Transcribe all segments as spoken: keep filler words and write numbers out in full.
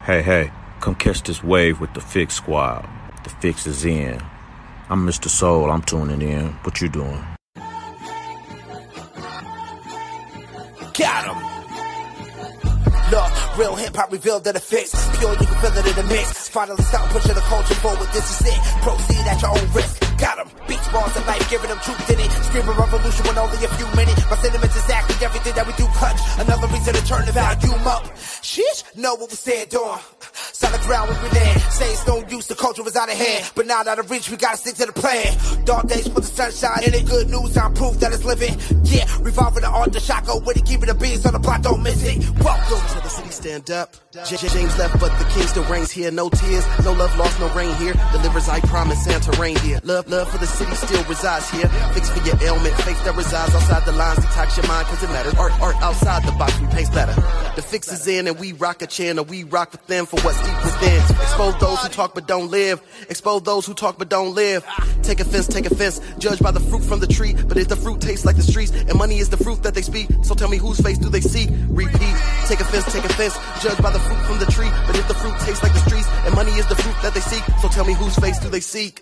Hey, hey, come catch this wave with the Fix Squad. The fix is in. I'm Mister Soul, I'm tuning in. What you doing? Got him. Look, real hip-hop revealed that it fits. Pure, you can feel it in the mix. Finally stop pushing the culture forward, this is it. Proceed at your own risk. Got him. Beats, bars, and life, giving them truth in it. Screaming revolution when only a few minutes. My sentiments exactly everything that we do clutch. Another reason to turn the volume up. Sheesh, know what we stand on. Solid ground we been in. Saying no use, the culture was out of hand. But now out of reach, we gotta stick to the plan. Dark days put the sunshine in it. Good news, I'm proof that it's living. Yeah, revolving the art, the shotgun with it. Keeping the beats on the block, don't miss it. Welcome to the city, stand up. J- J- James left, but the king still reigns here. No tears, no love lost, no rain here. Delivers, I promise, Santa rain here. Love, love for the city still resides here. Fix for your ailment, faith that resides outside the lines. Detox your mind, cause it matters. Art, art outside the box, we paste better. The fix is in and we rock a channel. We rock with them for what's deep within. Expose those who talk but don't live. Expose those who talk but don't live. Take offense, take offense. Judge by the fruit from the tree. But if the fruit tastes like the streets, and money is the fruit that they speak, so tell me whose face do they seek? Repeat. Take offense, take offense. Judge by the fruit from the tree. But if the fruit tastes like the streets, and money is the fruit that they seek, so tell me whose face do they seek?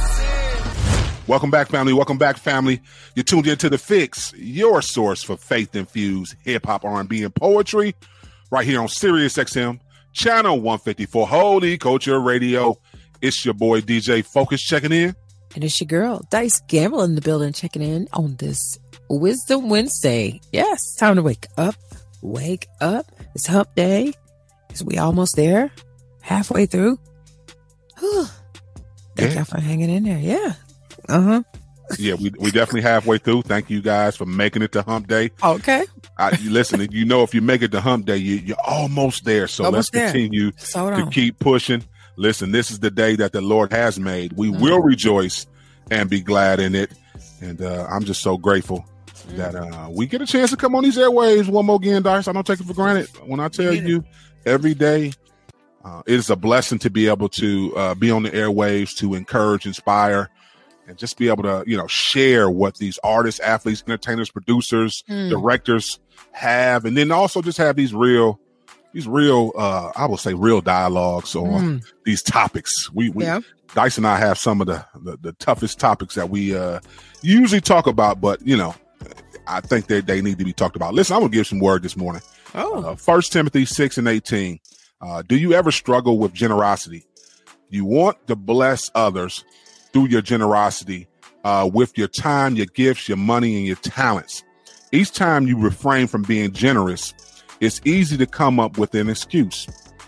Welcome back, family. Welcome back, family. You're tuned into The Fix, your source for faith-infused hip-hop, R and B, and poetry, right here on Sirius X M, channel one fifty-four, Holy Culture Radio. It's your boy, D J Focus, checking in. And it's your girl, Dice Gamble, in the building, checking in on this Wisdom Wednesday. Yes, time to wake up. Wake up. It's hump day. Is we almost there? Halfway through? Whew. Thank Yeah. y'all for hanging in there. Yeah. Uh-huh. Yeah, we we definitely halfway through. Thank you guys for making it to hump day. Okay. I, you listen, you know, if you make it to hump day, you, you're almost there. So Almost there. let's continue So to on. keep pushing. Listen, this is the day that the Lord has made. We Mm. will rejoice and be glad in it. And uh, I'm just so grateful Mm. that uh, we get a chance to come on these airwaves one more again, Dice. I don't take it for granted. When I tell Me neither. you every day, uh, it is a blessing to be able to uh, be on the airwaves, to encourage, inspire, and just be able to, you know, share what these artists, athletes, entertainers, producers, Mm. directors have, and then also just have these real, these real, uh, I will say, real dialogues on Mm. these topics. We, we Yeah. Dice and I have some of the, the the toughest topics that we uh, usually talk about, but you know, I think that they need to be talked about. Listen, I'm gonna give some word this morning. Oh. Uh, First Timothy six and eighteen. Uh, do you ever struggle with generosity? You want to bless others through your generosity, uh, with your time, your gifts, your money, and your talents. Each time you refrain from being generous, it's easy to come up with an excuse.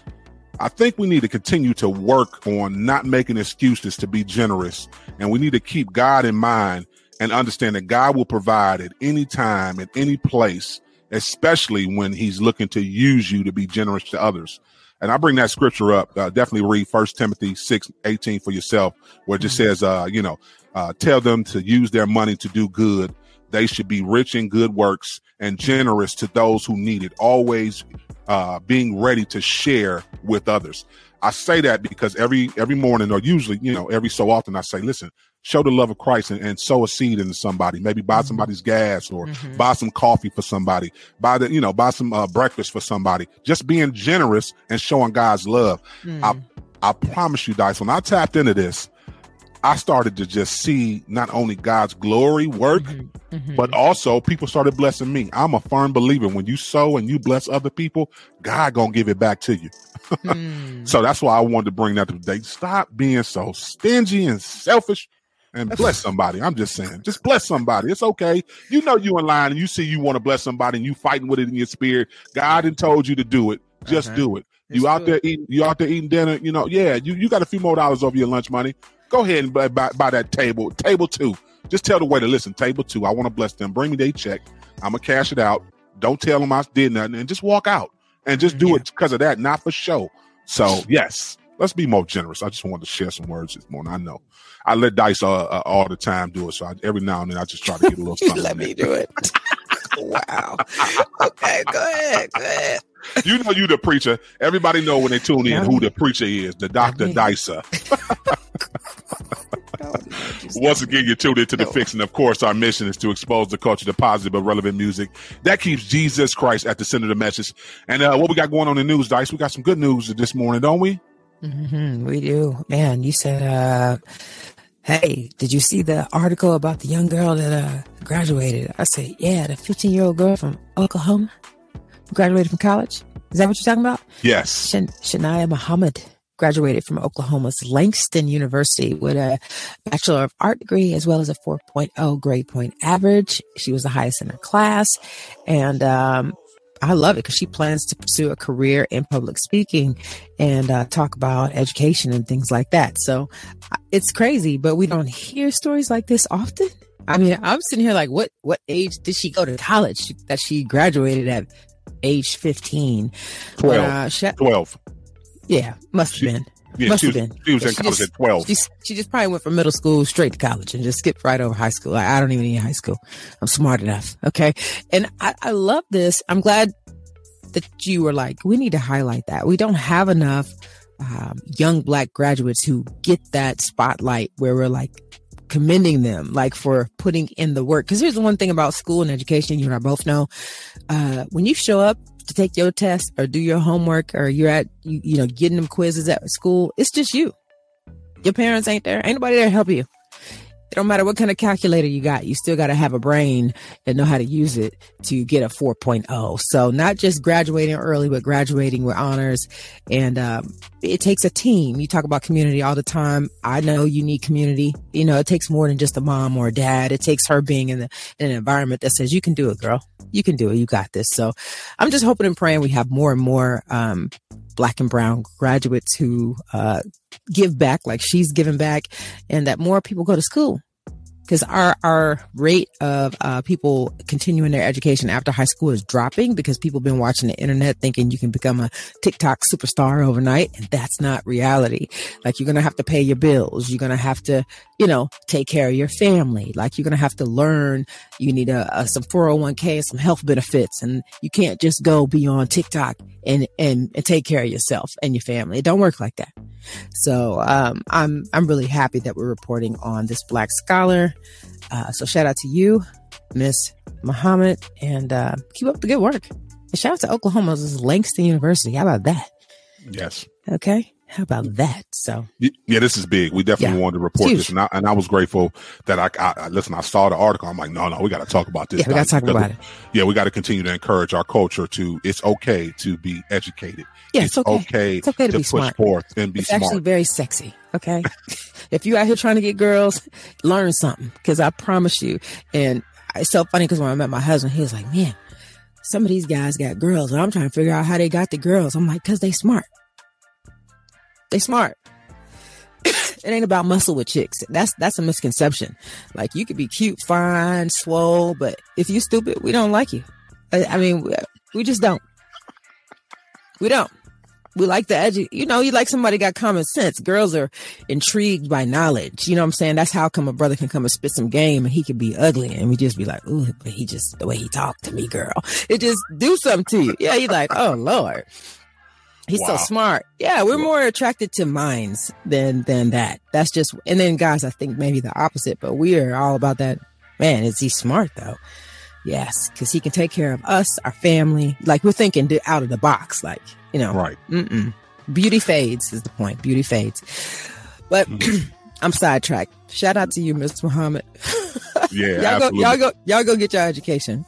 I think we need to continue to work on not making excuses to be generous, and we need to keep God in mind and understand that God will provide at any time, at any place, especially when he's looking to use you to be generous to others. And I bring that scripture up. Uh, definitely read First Timothy six eighteen for yourself, where it just Mm-hmm. says, uh, you know, uh, tell them to use their money to do good. They should be rich in good works and generous to those who need it, always uh, being ready to share with others. I say that because every every morning, or usually, you know, every so often, I say, listen, show the love of Christ and, and sow a seed into somebody. Maybe buy Mm-hmm. somebody's gas, or Mhm. buy some coffee for somebody. Buy the, you know, buy some uh, breakfast for somebody. Just being generous and showing God's love. Mm. I I promise you, Dice, when I tapped into this, I started to just see not only God's glory work, Mhm. Mhm. but also people started blessing me. I'm a firm believer when you sow and you bless other people, God gonna give it back to you. Mm. So that's why I wanted to bring that to today. Stop being so stingy and selfish and bless somebody. I'm just saying, just bless somebody. It's okay. You know you in line and you see you want to bless somebody and you fighting with it in your spirit. God done told you to do it. Just Uh-huh. do it. It's You out good. there eating, you out there eating dinner, you know, yeah, you, you got a few more dollars over your lunch money. Go ahead and buy, buy, buy that table, table two. Just tell the waiter, listen, table two, I want to bless them. Bring me their check. I'm going to cash it out. Don't tell them I did nothing, and just walk out and just do Yeah. it because of that, not for show. So, yes, let's be more generous. I just wanted to share some words this morning. I know I let Dice uh, uh, all the time do it. So I, every now and then I just try to get a little You something. let me do it. Wow. Okay, go ahead. Go ahead. You know you the preacher. Everybody know when they tune in Yeah. who the preacher is, the Doctor mean- Dicer. Oh, Lord, you Once again, you're tuned into The Fix, and of course, our mission is to expose the culture to positive but relevant music that keeps Jesus Christ at the center of the message. And uh, what we got going on in the news, Dice? We got some good news this morning, don't we? Mm-hmm, we do. Man, you said, uh, hey, did you see the article about the young girl that uh, graduated? I said, yeah, the fifteen-year-old girl from Oklahoma who graduated from college. Is that what you're talking about? Yes. Shan- Shania Muhammad graduated from Oklahoma's Langston University with a Bachelor of Art degree as well as a four point oh grade point average. She was the highest in her class. And um, I love it because she plans to pursue a career in public speaking and uh, talk about education and things like that. So it's crazy, but we don't hear stories like this often. I mean, I'm sitting here like, what, what age did she go to college that she graduated at age fifteen? twelve. Uh, she, twelve. Yeah, must have She- been. Yeah, Must she have was, been. she was in She college just- at twelve. She, she just probably went from middle school straight to college and just skipped right over high school. I, I don't even need high school. I'm smart enough. Okay. And I, I love this. I'm glad that you were like, we need to highlight that. We don't have enough um, young Black graduates who get that spotlight where we're like commending them, like for putting in the work. Because here's the one thing about school and education, you and I both know, uh, when you show up to take your test or do your homework or you're at, you, you know, getting them quizzes at school, it's just you. Your parents ain't there. Ain't nobody there to help you. It don't matter what kind of calculator you got. You still got to have a brain and know how to use it to get a four point oh. So not just graduating early, but graduating with honors. And um, it takes a team. You talk about community all the time. I know you need community. You know, it takes more than just a mom or a dad. It takes her being in, the, in an environment that says, you can do it, girl. You can do it. You got this. So I'm just hoping and praying we have more and more um, Black and brown graduates who uh, give back like she's giving back, and that more people go to school. Because our, our rate of uh, people continuing their education after high school is dropping because people have been watching the internet thinking you can become a TikTok superstar overnight. And that's not reality. Like, you're going to have to pay your bills. You're going to have to, you know, take care of your family. Like, you're going to have to learn. You need a, a some four oh one k, some health benefits. And you can't just go be on TikTok and, and, and take care of yourself and your family. It don't work like that. So um, I'm I'm really happy that we're reporting on this Black scholar. Uh, so shout out to you, Miss Muhammad, and uh, keep up the good work. And shout out to Oklahoma's Langston University. How about that? Yes. Okay. How about that? So Yeah, this is big. We definitely Yeah. wanted to report Huge. this, and I, and I was grateful that I, I, I listen. I saw the article. I'm like, no, no, we got to talk about this. yeah, we got to talk Because about it. Yeah, we got to continue to encourage our culture to. It's okay to be educated. Yeah, it's okay. okay, It's okay to be push smart. forth and be It's smart. actually very sexy. Okay. If you out here trying to get girls, learn something, because I promise you. And it's so funny because when I met my husband, he was like, man, some of these guys got girls, and I'm trying to figure out how they got the girls. I'm like, because they smart. They smart. It ain't about muscle with chicks. That's that's a misconception. Like, you could be cute, fine, swole, but if you stupid, we don't like you. I, I mean, we, we just don't. We don't. We like the edu- you know, you like somebody got common sense. Girls are intrigued by knowledge. You know what I'm saying? That's how come a brother can come and spit some game and he could be ugly and we just be like, ooh, but he just, the way he talked to me, girl, it just do something to you. Yeah, you're like, oh Lord. He's Wow. so smart. Yeah, we're more attracted to minds than than that. That's just, and then guys, I think maybe the opposite, but we are all about that. Man, is he smart though? Yes, because he can take care of us, our family. Like, we're thinking d- out of the box, like, you know. Right. Mm-mm. Beauty fades is the point. Beauty fades. But I'm sidetracked. Shout out to you, Mister Muhammad. Yeah, y'all absolutely. go, y'all go, y'all go get your education.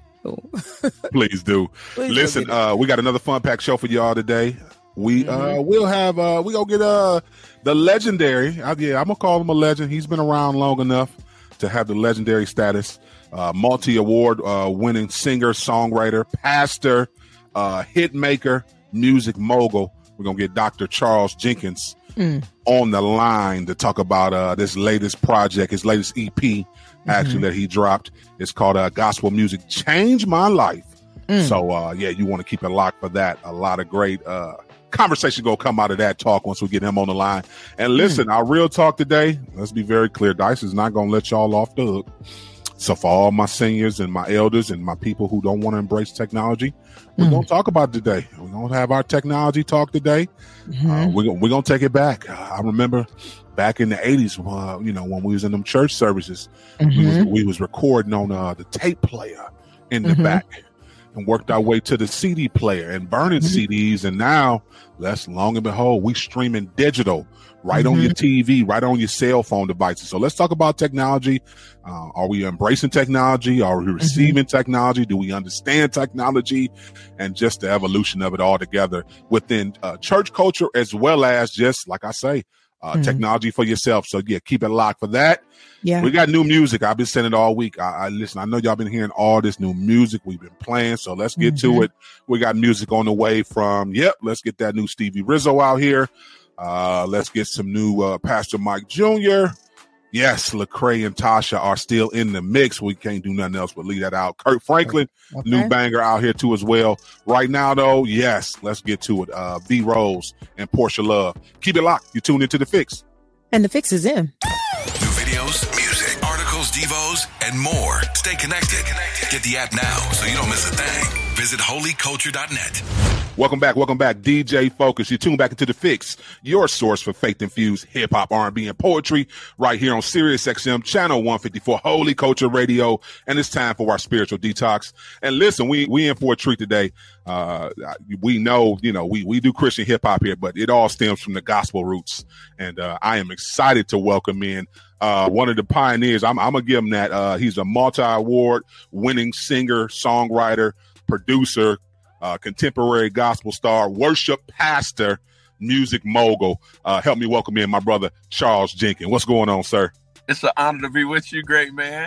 Please do. Please go Listen, get it. uh, we got another fun pack show for y'all today. We uh, Mm-hmm. we'll have uh, we gonna get uh the legendary. Uh, yeah, I'm gonna call him a legend. He's been around long enough to have the legendary status. Uh, multi-award uh, winning singer, songwriter, pastor, uh, hit maker, music mogul. We're gonna get Doctor Charles Jenkins Mm. on the line to talk about uh, this latest project, his latest E P, actually, Mm-hmm. that he dropped. It's called uh, Gospel Music Changed My Life. Mm. So, uh, yeah, you want to keep it locked for that. A lot of great uh, conversation going to come out of that talk once we get him on the line. And listen, our real talk today, let's be very clear. Dice is not going to let y'all off the hook. So for all my seniors and my elders and my people who don't want to embrace technology, we're mm. going to talk about it today. We're going to have our technology talk today. Mm-hmm. Uh, we're, we're going to take it back. Uh, I remember back in the eighties, uh, you know, when we was in them church services, mm-hmm. we, was, we was recording on uh, the tape player in the mm-hmm. back and worked our way to the C D player and burning mm-hmm. C Ds. And now, that's long and behold, we streaming digital right mm-hmm. on your T V, right on your cell phone devices. So let's talk about technology. Uh, are we embracing technology? Are we receiving mm-hmm. technology? Do we understand technology? And just the evolution of it all together within uh, church culture, as well as just, like I say, uh, mm-hmm. technology for yourself. So yeah, keep it locked for that. Yeah. We got new music. I've been saying it all week. I, I listen, I know y'all been hearing all this new music we've been playing. So let's get mm-hmm. to it. We got music on the way from, yep, let's get that new Stevie Rizzo out here. Uh, let's get some new uh, Pastor Mike Junior Yes, Lecrae and Tasha are still in the mix. We can't do nothing else but leave that out. Kirk Franklin, okay. new banger out here too as well. Right now, though, yes, let's get to it. Uh, V Rose and Portia Love. Keep it locked. You tune into The Fix. And The Fix is in. New videos, music, articles, devos, and more. Stay connected. Get the app now so you don't miss a thing. Visit holy culture dot net. Welcome back. Welcome back. D J Focus. You tune back into The Fix, your source for faith-infused hip-hop, R and B, and poetry right here on Sirius X M, channel one fifty-four, Holy Culture Radio. And it's time for our spiritual detox. And listen, we we in for a treat today. Uh, we know, you know, we, we do Christian hip-hop here, but it all stems from the gospel roots. And uh, I am excited to welcome in uh, one of the pioneers. I'm, I'm going to give him that. Uh, he's a multi-award winning singer, songwriter, producer, Uh, contemporary gospel star, worship pastor, music mogul. Uh, help me welcome in my brother, Charles Jenkins. What's going on, sir? It's an honor to be with you, great man.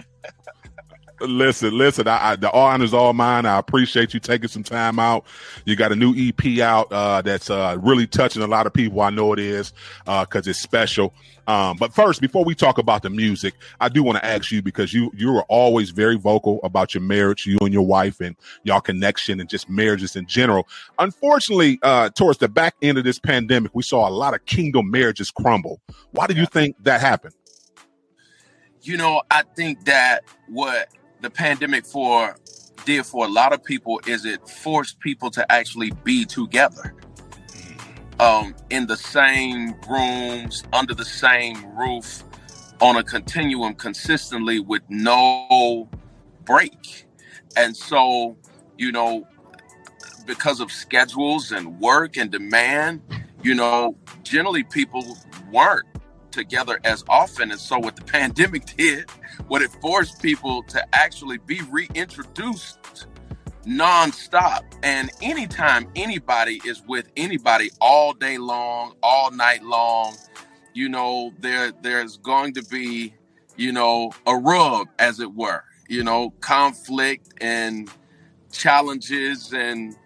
Listen, listen, I, I, the honor's all mine. I appreciate you taking some time out. You got a new E P out uh, that's uh, really touching a lot of people. I know it is because uh, it's special. Um, but first, before we talk about the music, I do want to ask you, because you you are always very vocal about your marriage, you and your wife, and y'all connection and just marriages in general. Unfortunately, uh, towards the back end of this pandemic, we saw a lot of kingdom marriages crumble. Why do you think that happened? You know, I think that what the pandemic for did for a lot of people is it forced people to actually be together. Um, in the same rooms, under the same roof, on a continuum consistently with no break. And so, you know, because of schedules and work and demand, you know, generally people weren't together as often. And so what the pandemic did, what it forced people to actually be reintroduced nonstop. And anytime anybody is with anybody all day long, all night long, you know, there there's going to be, you know, a rub, as it were, you know, conflict and challenges and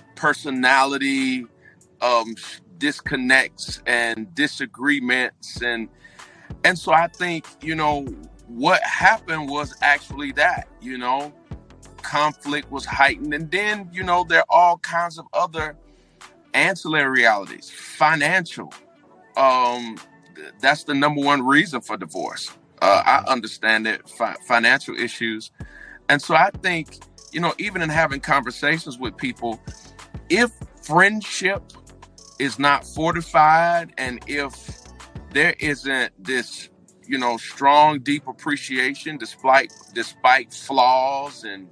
personality um, disconnects and disagreements. And and so I think, you know, what happened was actually that, you know, conflict was heightened. And then, you know, there are all kinds of other ancillary realities, financial. Um, that's the number one reason for divorce. Uh, I understand it, fi- financial issues. And so I think, you know, even in having conversations with people, if friendship is not fortified and if there isn't this, you know, strong, deep appreciation despite despite flaws and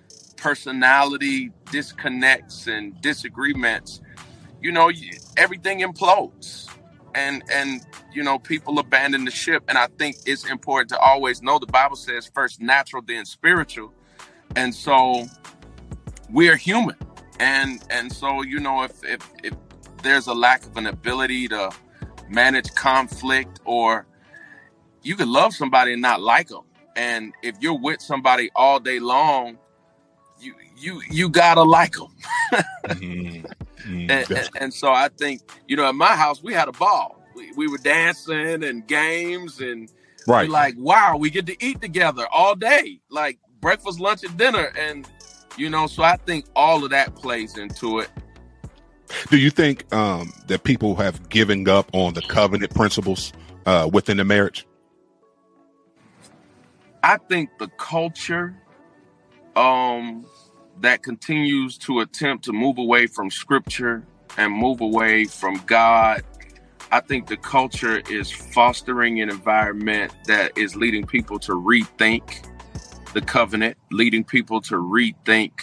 personality disconnects and disagreements, you know, everything implodes and, and, you know, people abandon the ship. And I think it's important to always know the Bible says first natural, then spiritual. And so we're human. And, and so, you know, if, if, if there's a lack of an ability to manage conflict, or you could love somebody and not like them. And if you're with somebody all day long, you you you gotta like them. mm-hmm. Mm-hmm. And, and, and so I think, you know, at my house, we had a ball. We, we were dancing and games and right. We're like, wow, we get to eat together all day, like breakfast, lunch, and dinner. And, you know, so I think all of that plays into it. Do you think um, that people have given up on the covenant principles uh, within the marriage? I think the culture um, that continues to attempt to move away from scripture and move away from God, I think the culture is fostering an environment that is leading people to rethink the covenant, leading people to rethink,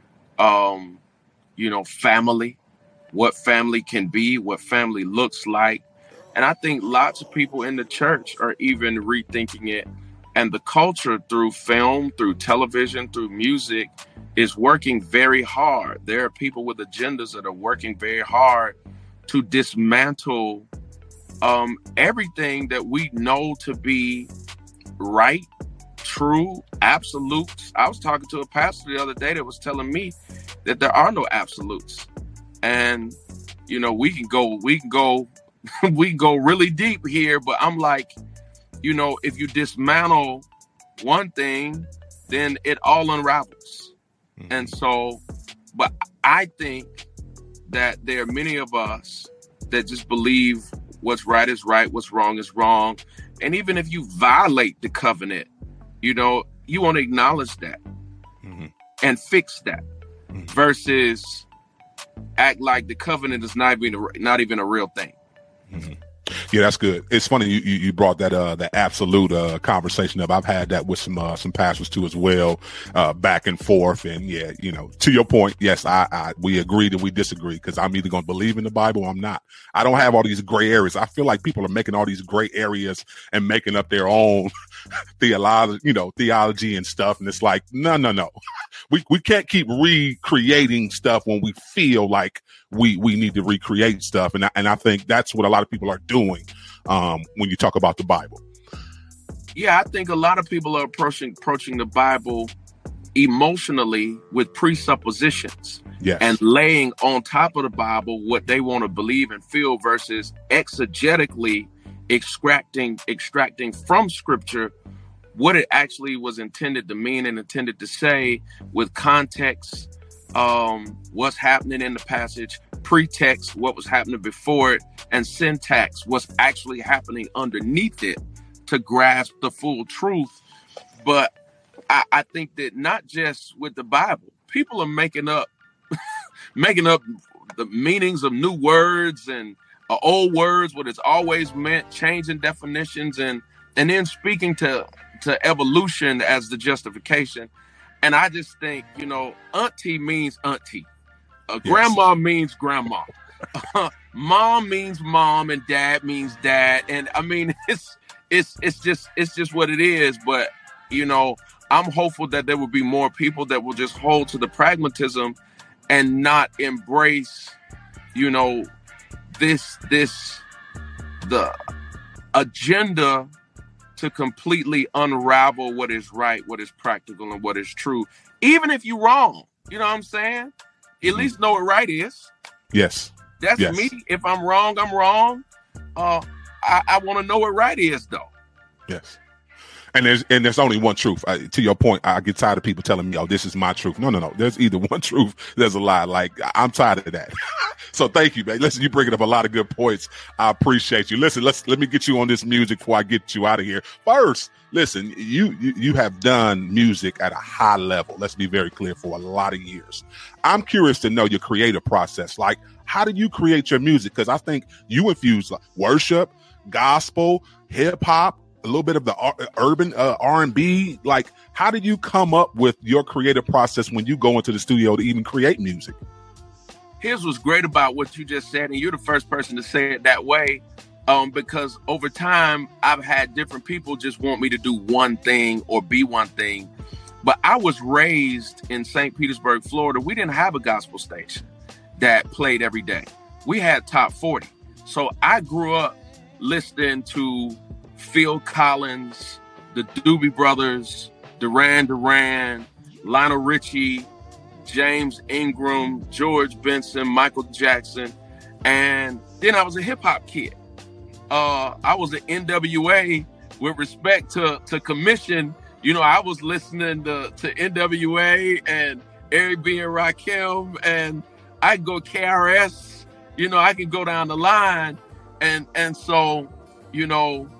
um, you know, family, what family can be, what family looks like. And I think lots of people in the church are even rethinking it. And the culture through film, through television, through music is working very hard. There are people with agendas that are working very hard to dismantle um, everything that we know to be right, true, absolutes. I was talking to a pastor the other day that was telling me that there are no absolutes. And, you know, we can go, we can go, we can go really deep here, but I'm like, you know, if you dismantle one thing, then it all unravels. Mm-hmm. And so, but I think that there are many of us that just believe what's right is right, what's wrong is wrong. And even if you violate the covenant, you know, you want to acknowledge that mm-hmm. and fix that mm-hmm. versus act like the covenant is not even a, not even a real thing. Mm-hmm. Yeah, that's good. It's funny you you, you brought that uh that absolute uh conversation up. I've had that with some uh, some pastors too as well, uh back and forth. And yeah, you know, to your point, yes, I, I we agree that we disagree because I'm either going to believe in the Bible or I'm not. I don't have all these gray areas. I feel like people are making all these gray areas and making up their own theology, you know, theology and stuff. And it's like, no, no, no. We we can't keep recreating stuff when we feel like we we need to recreate stuff. And I, and I think that's what a lot of people are doing um, when you talk about the Bible. Yeah, I think a lot of people are approaching approaching the Bible emotionally with presuppositions yes. and laying on top of the Bible what they want to believe and feel versus exegetically extracting extracting from Scripture what it actually was intended to mean and intended to say with context, um, what's happening in the passage, pretext, what was happening before it, and syntax, what's actually happening underneath it to grasp the full truth. But I, I think that not just with the Bible, people are making up, making up the meanings of new words and uh, old words, what it's always meant, changing definitions, and and then speaking to to evolution as the justification. And I just think, you know, auntie means auntie. Uh, yes. Grandma means grandma. Uh, mom means mom, and dad means dad. And I mean, it's it's it's just it's just what it is. But, you know, I'm hopeful that there will be more people that will just hold to the pragmatism and not embrace, you know, this this the agenda to completely unravel what is right, what is practical, and what is true. Even if you're wrong, you know what I'm saying? At mm-hmm. least know what right is. Yes. That's yes. me. If I'm wrong, I'm wrong. Uh, I, I want to know what right is, though. Yes. And there's and there's only one truth. Uh, to your point, I get tired of people telling me, "Oh, this is my truth." No, no, no. There's either one truth. There's a lie. Like, I'm tired of that. So thank you, man. Listen, you bringing up a lot of good points. I appreciate you. Listen, let's let me get you on this music before I get you out of here. First, listen, you you, you have done music at a high level. Let's be very clear, for a lot of years. I'm curious to know your creative process. Like, how do you create your music? Because I think you infuse like, worship, gospel, hip hop, a little bit of the uh, urban uh, R and B. Like, how did you come up with your creative process when you go into the studio to even create music? Here's what's great about what you just said, and you're the first person to say it that way, um, because over time, I've had different people just want me to do one thing or be one thing. But I was raised in Saint Petersburg, Florida. We didn't have a gospel station that played every day. We had Top forty. So I grew up listening to Phil Collins, the Doobie Brothers, Duran Duran, Lionel Richie, James Ingram, George Benson, Michael Jackson. And then I was a hip hop kid. Uh, I was an N W A with respect to, to Commission. You know, I was listening to, to N W A and Eric B. and Rakim, and I could go K R S. You know, I can go down the line. And, and so, you know,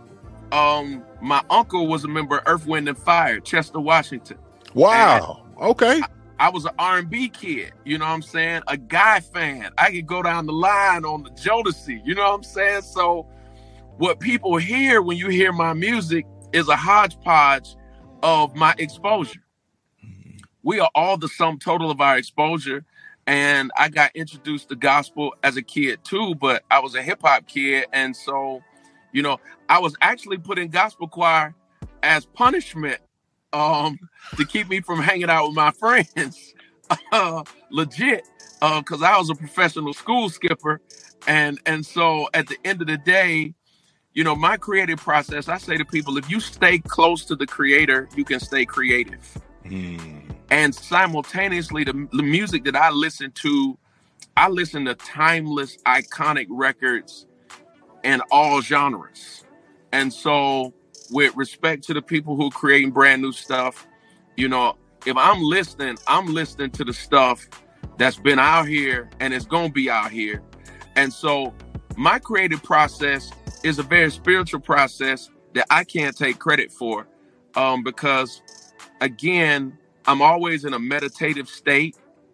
um, my uncle was a member of Earth, Wind and Fire, Chester Washington. Wow. And okay. I, I was an R and B kid, you know what I'm saying? A Guy fan. I could go down the line on the Jodeci, you know what I'm saying? So what people hear when you hear my music is a hodgepodge of my exposure. We are all the sum total of our exposure. And I got introduced to gospel as a kid too, but I was a hip hop kid. And so, you know, I was actually put in gospel choir as punishment um, to keep me from hanging out with my friends. Uh, legit. Uh, cause I was a professional school skipper. And, and so at the end of the day, you know, my creative process, I say to people, if you stay close to the creator, you can stay creative. Mm. And simultaneously, the, the music that I listen to, I listen to timeless, iconic records in all genres. And so with respect to the people who are creating brand new stuff, you know, if I'm listening, I'm listening to the stuff that's been out here and it's going to be out here. And so my creative process is a very spiritual process that I can't take credit for um, because, again, I'm always in a meditative state.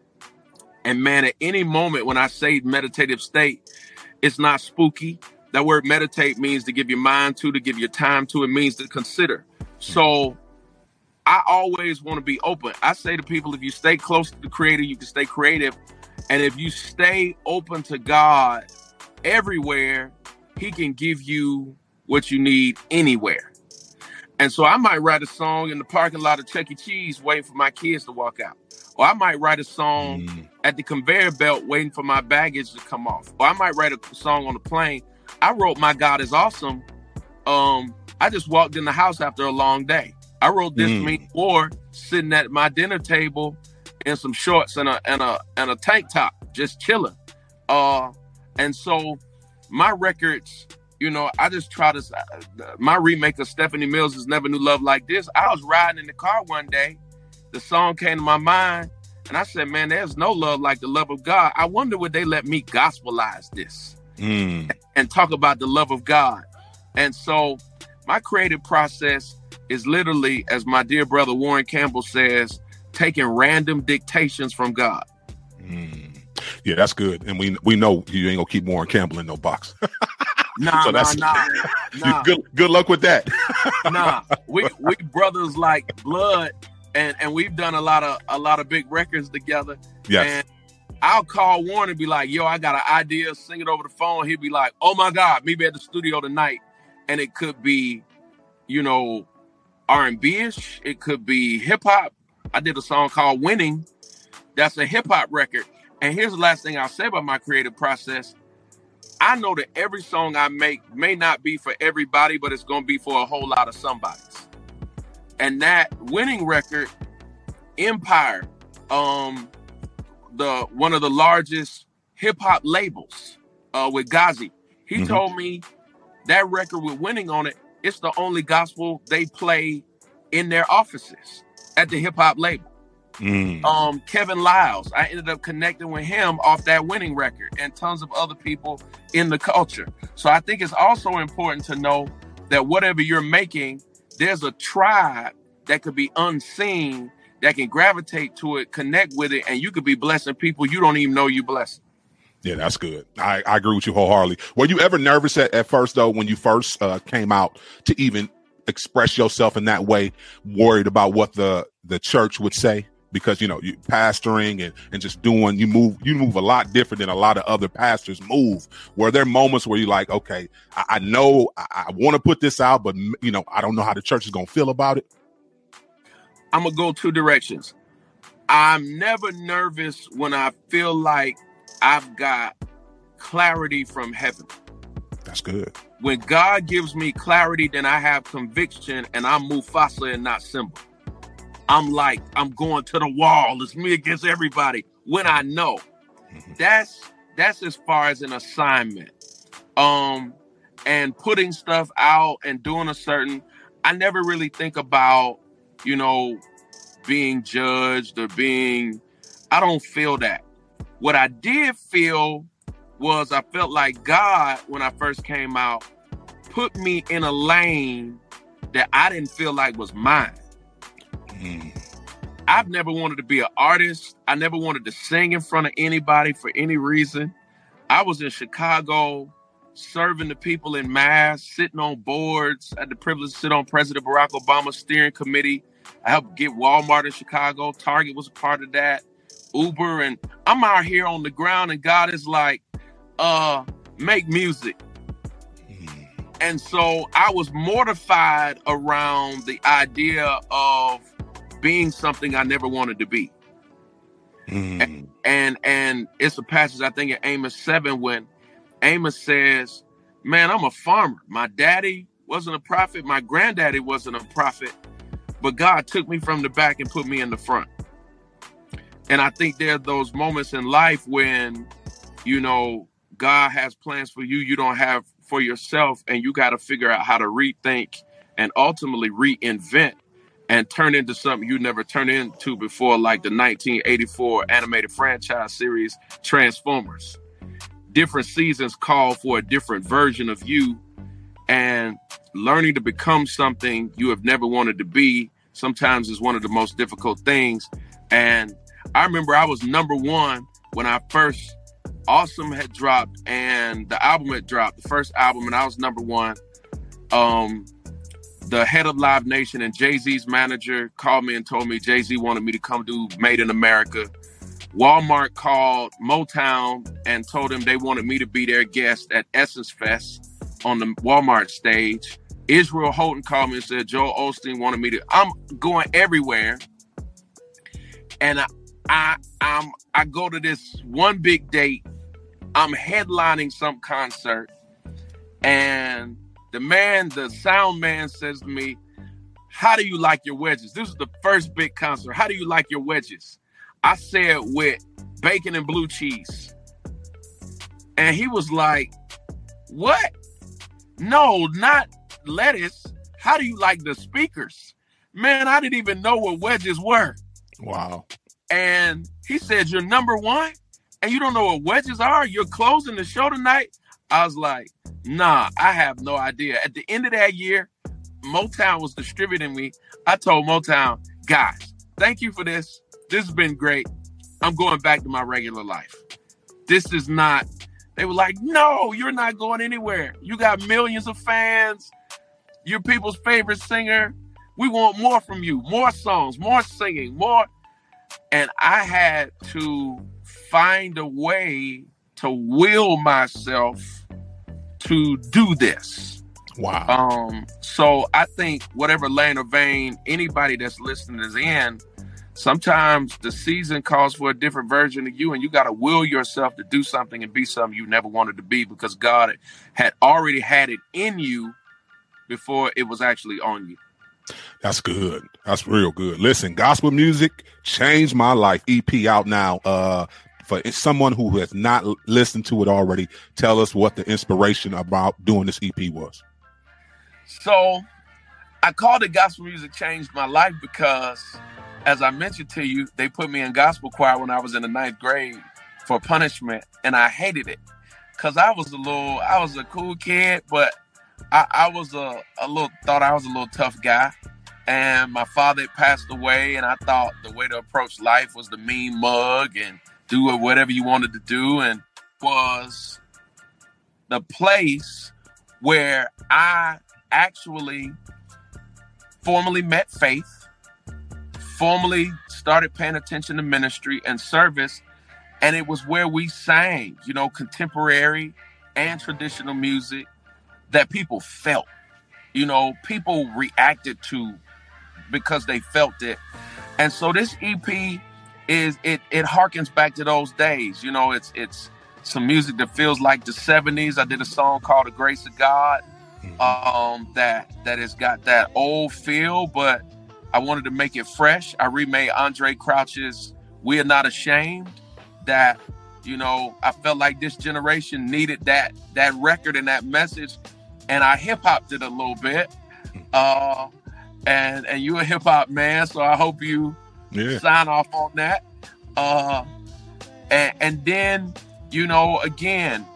And man, at any moment when I say meditative state, it's not spooky. That word meditate means to give your mind to, to give your time to. It means to consider. So I always want to be open. I say to people, if you stay close to the creator, you can stay creative. And if you stay open to God everywhere, he can give you what you need anywhere. And so I might write a song in the parking lot of Chuck E. Cheese waiting for my kids to walk out. Or I might write a song mm. at the conveyor belt waiting for my baggage to come off. Or I might write a song on the plane. I wrote My God Is Awesome. Um, I just walked in the house after a long day. I wrote this mm. me or sitting at my dinner table in some shorts and a and a and a tank top, just chilling. Uh, and so my records, you know, I just try to, my remake of Stephanie Mills' Never Knew Love Like This. I was riding in the car one day. The song came to my mind and I said, man, there's no love like the love of God. I wonder would they let me gospelize this mm. and talk about the love of God. And so my creative process is literally, as my dear brother Warren Campbell says, taking random dictations from God. Mm. Yeah, that's good. And we we know you ain't gonna keep Warren Campbell in no box. Nah, so that's, nah, nah, nah. Good, good luck with that. Nah, we we brothers like blood, and, and we've done a lot of a lot of big records together. Yes. And I'll call Warren and be like, "Yo, I got an idea." Sing it over the phone. He'll be like, "Oh my God, maybe at the studio tonight." And it could be, you know, R and B-ish. It could be hip hop. I did a song called "Winning." That's a hip hop record. And here's the last thing I'll say about my creative process. I know that every song I make may not be for everybody, but it's going to be for a whole lot of somebodies. And that Winning record, Empire, um, the one of the largest hip hop labels uh, with Gazi, he mm-hmm. told me that record with Winning on it, it's the only gospel they play in their offices at the hip hop label. Mm. Um, Kevin Liles, I ended up connecting with him off that Winning record and tons of other people in the culture. So I think it's also important to know that whatever you're making, there's a tribe that could be unseen that can gravitate to it, connect with it, and you could be blessing people you don't even know you blessing. Yeah, that's good. I, I agree with you wholeheartedly. Were you ever nervous at, at first, though, when you first uh, came out to even express yourself in that way, worried about what the, the church would say? Because, you know, you pastoring and, and just doing, you move, you move a lot different than a lot of other pastors move. Were there moments where you're like, okay, I, I know I, I want to put this out, but, you know, I don't know how the church is going to feel about it? I'm going to go two directions. I'm never nervous when I feel like I've got clarity from heaven. That's good. When God gives me clarity, then I have conviction and I'm Mufasa and not Simba. I'm like, I'm going to the wall. It's me against everybody when I know. Mm-hmm. That's that's as far as an assignment. Um, and putting stuff out and doing a certain, I never really think about, you know, being judged or being, I don't feel that. What I did feel was I felt like God, when I first came out, put me in a lane that I didn't feel like was mine. Mm. I've never wanted to be an artist. I never wanted to sing in front of anybody for any reason. I was in Chicago serving the people in mass, sitting on boards. I had the privilege to sit on President Barack Obama's steering committee. I helped get Walmart in Chicago. Target was a part of that. Uber. And I'm out here on the ground, and God is like, uh, make music. Mm. And so I was mortified around the idea of being something I never wanted to be. Mm. And, and and it's a passage, I think, in Amos seven, when Amos says, man, I'm a farmer. My daddy wasn't a prophet. My granddaddy wasn't a prophet. But God took me from the back and put me in the front. And I think there are those moments in life when, you know, God has plans for you you don't have for yourself, and you got to figure out how to rethink and ultimately reinvent and turn into something you never turned into before, like the nineteen eighty-four animated franchise series Transformers. Different seasons call for a different version of you, and learning to become something you have never wanted to be sometimes is one of the most difficult things. And I remember I was number one when I first Awesome had dropped, and the album had dropped, the first album, and I was number one. Um, the head of Live Nation and Jay-Z's manager called me and told me Jay-Z wanted me to come do Made in America. Walmart called Motown and told them they wanted me to be their guest at Essence Fest on the Walmart stage. Israel Houghton called me and said Joel Osteen wanted me to. I'm going everywhere, and I, I, I'm, I go to this one big date. I'm headlining some concert, and the man, the sound man, says to me, "How do you like your wedges?" This is the first big concert. "How do you like your wedges?" I said, "With bacon and blue cheese." And he was like, "What? No, not lettuce. How do you like the speakers?" Man, I didn't even know what wedges were. Wow. And he said, "You're number one and you don't know what wedges are? You're closing the show tonight?" I was like, nah, I have no idea. At the end of that year, Motown was distributing me. I told Motown, guys, thank you for this. This has been great. I'm going back to my regular life. This is not, they were like, no, you're not going anywhere. You got millions of fans. You're people's favorite singer. We want more from you, more songs, more singing, more. And I had to find a way to will myself to do this. Wow. Um, so I think whatever lane or vein anybody that's listening is in, sometimes the season calls for a different version of you, and you got to will yourself to do something and be something you never wanted to be, because God had already had it in you before it was actually on you. That's good. That's real good. Listen, Gospel Music Changed My Life E P out now. Uh, for someone who has not listened to it already, tell us what the inspiration about doing this E P was. So I called it Gospel Music Changed My Life because, as I mentioned to you, they put me in gospel choir when I was in the ninth grade for punishment, and I hated it because I was a little, I was a cool kid, but I, I was a, a little, thought I was a little tough guy. And my father had passed away, and I thought the way to approach life was the mean mug and do whatever you wanted to do, and was the place where I actually formally met faith, formally started paying attention to ministry and service, and it was where we sang, you know, contemporary and traditional music that people felt, you know, people reacted to because they felt it. And so this E P is, it it harkens back to those days. You know, it's it's some music that feels like the seventies. I did a song called The Grace of God um, that that has got that old feel, but I wanted to make it fresh. I remade Andre Crouch's We Are Not Ashamed. That, you know, I felt like this generation needed that that record and that message, and I hip-hopped it a little bit. Uh, and and you're a hip-hop man, so I hope you yeah. sign off on that. Uh, and, and then, you know, again,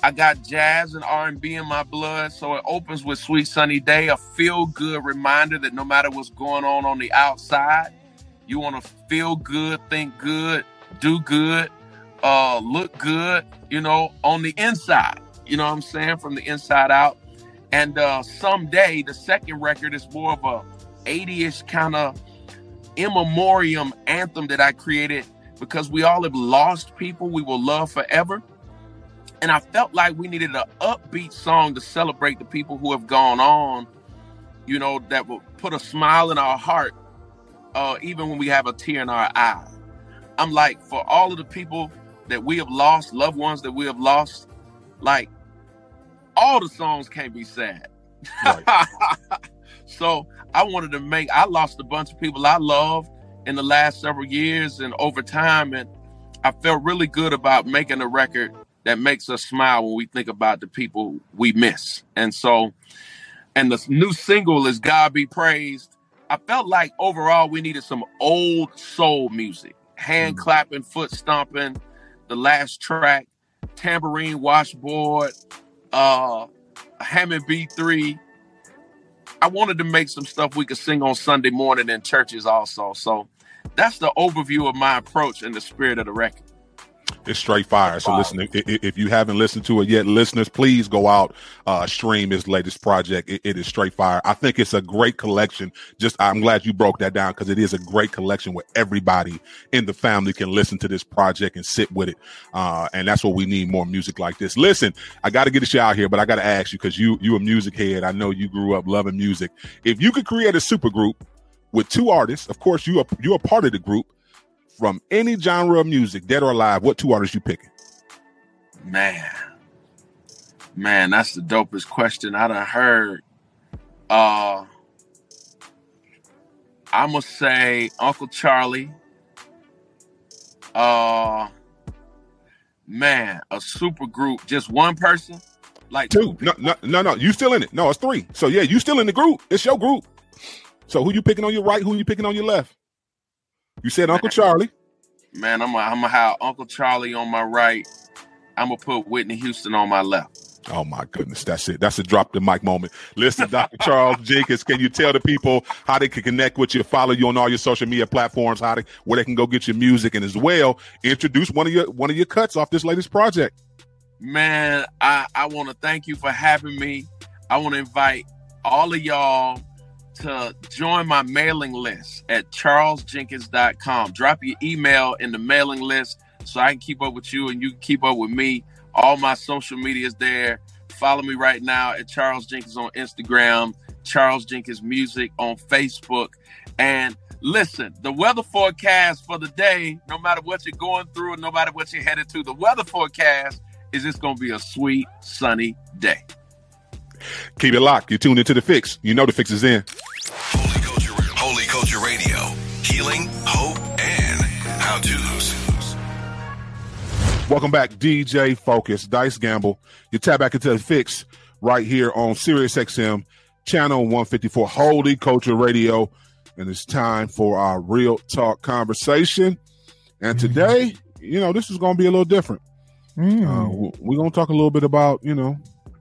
I got jazz and R and B in my blood. So it opens with Sweet Sunny Day, a feel-good reminder that no matter what's going on on the outside, you want to feel good, think good, do good, uh, look good, you know, on the inside. You know what I'm saying? From the inside out. And uh, Someday, the second record, is more of a eighty-ish kind of in memoriam anthem that I created because we all have lost people we will love forever. And I felt like we needed an upbeat song to celebrate the people who have gone on, you know, that will put a smile in our heart, uh, even when we have a tear in our eye. I'm like, for all of the people that we have lost, loved ones that we have lost, like, all the songs can't be sad. Right. So I wanted to make, I lost a bunch of people I love in the last several years and over time. And I felt really good about making a record that makes us smile when we think about the people we miss. And so, and the new single is God Be Praised. I felt like overall we needed some old soul music, hand clapping, foot stomping, the last track, tambourine washboard, uh, Hammond B three. I wanted to make some stuff we could sing on Sunday morning in churches also. So that's the overview of my approach and the spirit of the record. It's straight fire. So listen, if, if you haven't listened to it yet, listeners, please go out, uh, stream his latest project. It, it is straight fire. I think it's a great collection. Just, I'm glad you broke that down because it is a great collection where everybody in the family can listen to this project and sit with it. Uh, and that's what we need, more music like this. Listen, I got to get a out here, but I got to ask you because you, you a music head. I know you grew up loving music. If you could create a super group with two artists, of course, you are, you're a part of the group, from any genre of music, dead or alive, what two artists you picking? Man, man, that's the dopest question I done heard. Uh, I'm gonna say Uncle Charlie. Uh, man, a super group, just one person, like two. two no, no, no, no. You still in it? No, it's three. So yeah, you still in the group. It's your group. So who you picking on your right? Who you picking on your left? You said Uncle Charlie. Man, I'm gonna I'm gonna have Uncle Charlie on my right. I'm gonna put Whitney Houston on my left. Oh my goodness, that's it. That's a drop the mic moment. Listen, Doctor Charles Jenkins, can you tell the people how they can connect with you, follow you on all your social media platforms, how they where they can go get your music, and as well introduce one of your one of your cuts off this latest project? Man, I I want to thank you for having me. I want to invite all of y'all to join my mailing list at charles jenkins dot com. Drop your email in the mailing list so I can keep up with you and you can keep up with me. All my social media is there. Follow me right now at Charles Jenkins on Instagram, Charles Jenkins Music on Facebook. And listen, the weather forecast for the day, no matter what you're going through and no matter what you're headed to, the weather forecast is it's going to be a sweet, sunny day. Keep it locked. You tuned into The Fix. You know The Fix is in. Holy Culture, Holy Culture Radio. Healing, hope, and how-tos. Welcome back, D J Focus, Dice Gamble. You tap back into The Fix right here on Sirius X M, channel one fifty-four, Holy Culture Radio. And it's time for our real talk conversation. And today, you know, this is going to be a little different. Mm. Uh, we're going to talk a little bit about, you know,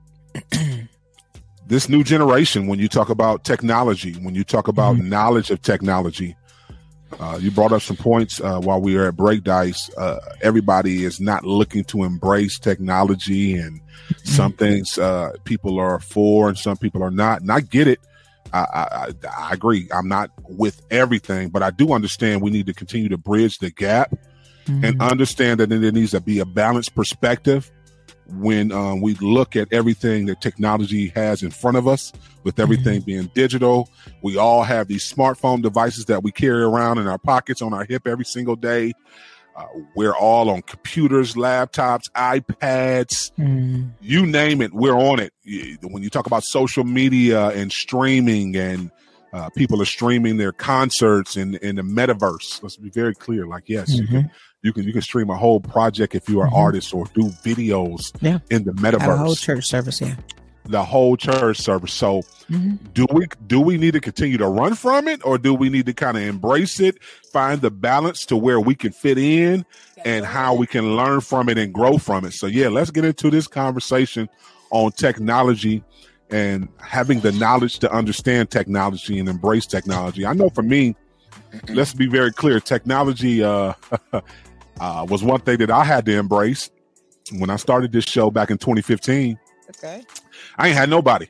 this new generation. When you talk about technology, when you talk about mm-hmm. knowledge of technology, uh, you brought up some points uh, while we were at break, Dice. Uh, everybody is not looking to embrace technology, and mm-hmm. some things uh, people are for and some people are not. And I get it. I, I, I agree. I'm not with everything, but I do understand we need to continue to bridge the gap mm-hmm. and understand that there needs to be a balanced perspective when um, we look at everything that technology has in front of us, with everything mm-hmm. being digital. We all have these smartphone devices that we carry around in our pockets, on our hip every single day. Uh, we're all on computers, laptops, iPads, mm. you name it, we're on it. When you talk about social media and streaming, and uh, people are streaming their concerts in, in the metaverse, let's be very clear. Like, yes, mm-hmm. you can You can you can stream a whole project if you are mm-hmm. artists, or do videos yeah. in the metaverse. Have a whole church service, yeah. the whole church service. So Mm-hmm. do we do we need to continue to run from it, or do we need to kind of embrace it, find the balance to where we can fit in and how we can learn from it and grow from it? So yeah, let's get into this conversation on technology and having the knowledge to understand technology and embrace technology. I know for me, let's be very clear, technology uh, uh, was one thing that I had to embrace when I started this show back in twenty fifteen. Okay. I ain't had nobody.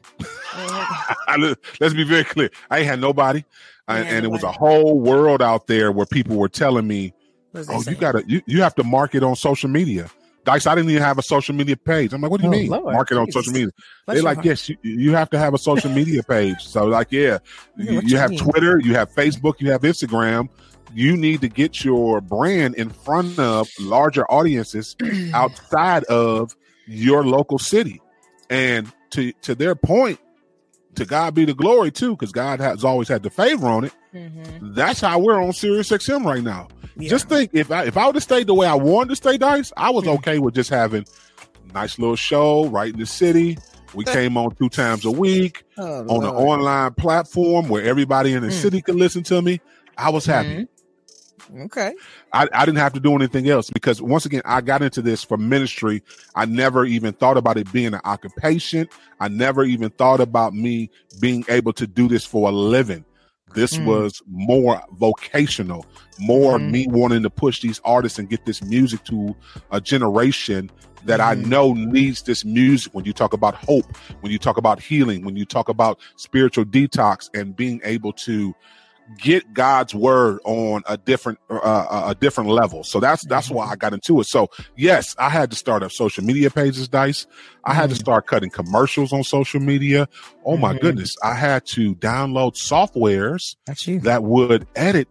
Let's be very clear. I ain't had nobody. I, and nobody. It was a whole world out there where people were telling me, oh, saying? you gotta, you, you have to market on social media. Dice, I didn't even have a social media page. I'm like, what do you oh, mean? Lord, market on social media? They're like, heart. yes, you, you have to have a social media page. So like, yeah, you, you have mean? Twitter, you have Facebook, you have Instagram. You need to get your brand in front of larger audiences outside of your local city. And to, to their point, to God be the glory too, because God has always had the favor on it. Mm-hmm. That's how we're on Sirius X M right now. Yeah. Just think, if I if I would have stayed the way I wanted to stay, Dice, I was mm-hmm. okay with just having a nice little show right in the city. We came on two times a week oh, on Lord. an online platform where everybody in the mm. city could listen to me. I was happy. Mm-hmm. Okay. I, I didn't have to do anything else because once again, I got into this for ministry. I never even thought about it being an occupation. I never even thought about me being able to do this for a living. This mm. was more vocational, more mm. me wanting to push these artists and get this music to a generation that mm. I know needs this music. When you talk about hope, when you talk about healing, when you talk about spiritual detox and being able to get God's word on a different uh, a different level. So that's that's why I got into it. So yes, I had to start up social media pages, Dice. I had to start cutting commercials on social media. Oh my mm-hmm. goodness. I had to download softwares that would edit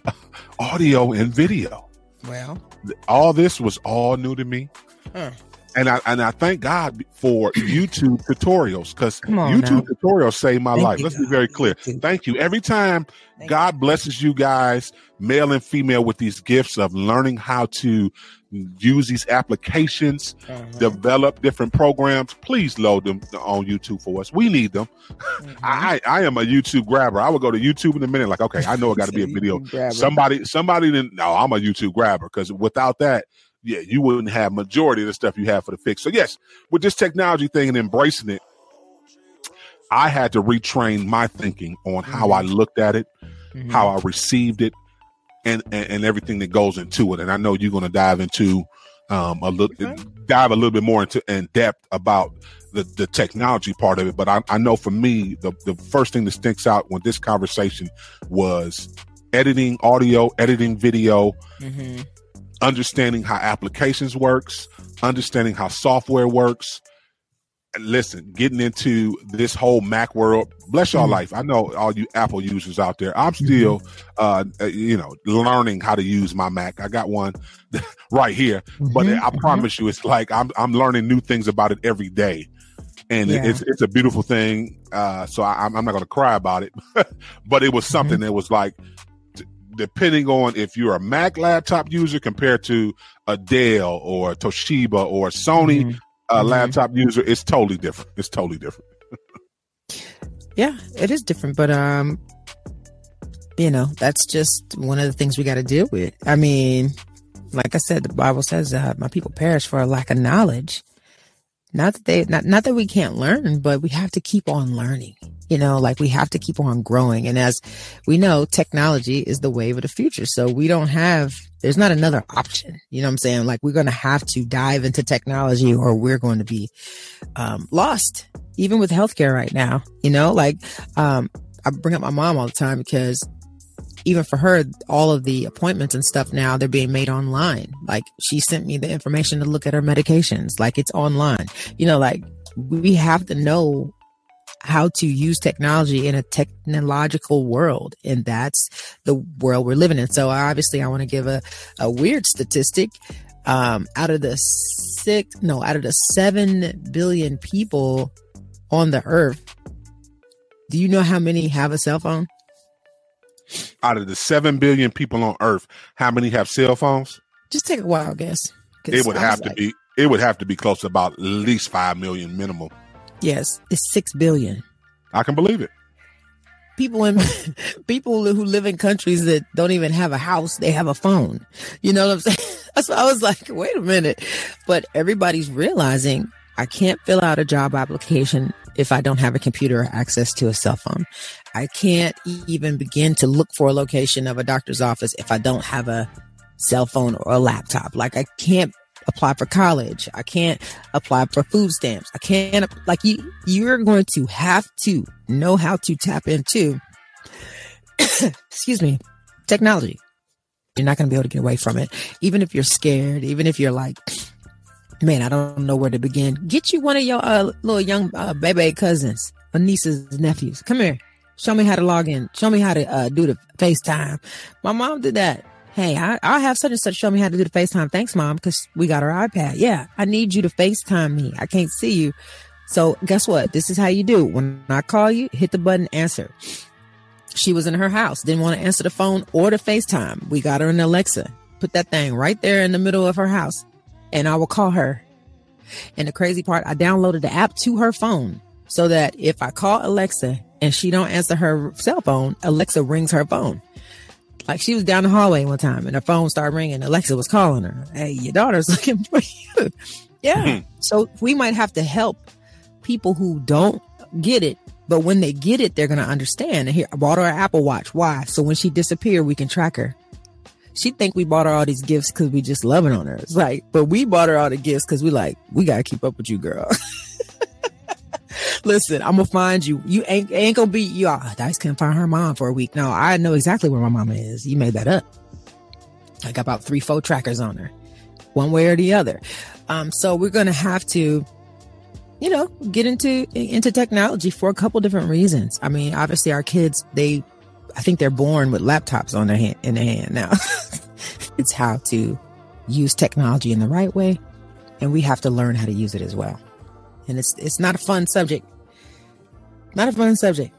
audio and video. Well, all this was all new to me. Huh. And I and I thank God for YouTube tutorials, because YouTube now. tutorials saved my thank life. You, Let's God. be very clear. Thank you. Thank you. Every time thank God you. blesses you guys, male and female, with these gifts of learning how to use these applications, uh-huh. develop different programs, please load them on YouTube for us. We need them. Mm-hmm. I I am a YouTube grabber. I would go to YouTube in a minute, like, okay, I know it got to be a video. Somebody, somebody didn't. No, I'm a YouTube grabber, because without that, yeah, you wouldn't have majority of the stuff you have for the fix. So yes, with this technology thing and embracing it, I had to retrain my thinking on how mm-hmm. I looked at it, mm-hmm. how I received it, and, and and everything that goes into it. And I know you're going to dive into um, a little, okay. dive a little bit more into in depth about the, the technology part of it. But I, I know for me, the, the first thing that sticks out with this conversation was editing audio, editing video, mm-hmm. understanding how applications works, understanding how software works. And listen, getting into this whole Mac world, bless your mm-hmm. life. I know all you Apple users out there. I'm still, mm-hmm. uh, you know, learning how to use my Mac. I got one right here, mm-hmm. but I promise mm-hmm. you, it's like I'm I'm learning new things about it every day, and yeah. it's it's a beautiful thing. Uh, so I, I'm not going to cry about it, but it was something mm-hmm. that was like, depending on if you're a Mac laptop user compared to a Dell or a Toshiba or a Sony mm-hmm. uh, mm-hmm. laptop user, it's totally different. It's totally different. Yeah, it is different. But, um, you know, that's just one of the things we got to deal with. I mean, like I said, the Bible says uh, my people perish for a lack of knowledge. Not that they, not, not that we can't learn, but we have to keep on learning. You know, like we have to keep on growing. And as we know, technology is the wave of the future. So we don't have, there's not another option. You know what I'm saying? Like we're going to have to dive into technology or we're going to be um, lost, even with healthcare right now. You know, like um, I bring up my mom all the time because even for her, all of the appointments and stuff now, they're being made online. Like she sent me the information to look at her medications. Like it's online. You know, like we have to know how to use technology in a technological world. And that's the world we're living in. So obviously I want to give a, a weird statistic. Um, out of the six, no, out of the seven billion people on the earth, do you know how many have a cell phone? Out of the seven billion people on earth, how many have cell phones? Just take a wild guess. It would have to like, be, it would have to be close to about at least five million minimum. Yes, it's six billion. I can believe it. People in people who live in countries that don't even have a house, they have a phone. You know what I'm saying? So I was like, wait a minute. But everybody's realizing I can't fill out a job application if I don't have a computer or access to a cell phone. I can't even begin to look for a location of a doctor's office if I don't have a cell phone or a laptop. Like I can't apply for college. I can't apply for food stamps. I can't, like you, you're going to have to know how to tap into, excuse me, technology. You're not going to be able to get away from it. Even if you're scared, even if you're like, man, I don't know where to begin. Get you one of your uh, little young uh, baby cousins or nieces, nephews. Come here. Show me how to log in. Show me how to uh, do the FaceTime. My mom did that. Hey, I, I'll have such and such show me how to do the FaceTime. Thanks, Mom, because we got our iPad. Yeah, I need you to FaceTime me. I can't see you. So guess what? This is how you do. When I call you, hit the button, answer. She was in her house, didn't want to answer the phone or the FaceTime. We got her an Alexa. Put that thing right there in the middle of her house, and I will call her. And the crazy part, I downloaded the app to her phone so that if I call Alexa and she don't answer her cell phone, Alexa rings her phone. Like she was down the hallway one time and her phone started ringing. Alexa was calling her. Hey, your daughter's looking for you. Yeah. Mm-hmm. So we might have to help people who don't get it. But when they get it, they're going to understand. And here, I bought her an Apple Watch. Why? So when she disappeared, we can track her. She think we bought her all these gifts because we just loving on her. It's like, but we bought her all the gifts because we like, we got to keep up with you, girl. Listen, I'm going to find you. You ain't, ain't going to be, you all, Dice can't find her mom for a week. No, I know exactly where my mama is. You made that up. I got about three, four trackers on her, one way or the other. Um, so we're going to have to, you know, get into, into technology for a couple different reasons. I mean, obviously our kids, they, I think they're born with laptops on their hand, in their hand now. It's how to use technology in the right way. And we have to learn how to use it as well. And it's it's not a fun subject. Not a fun subject.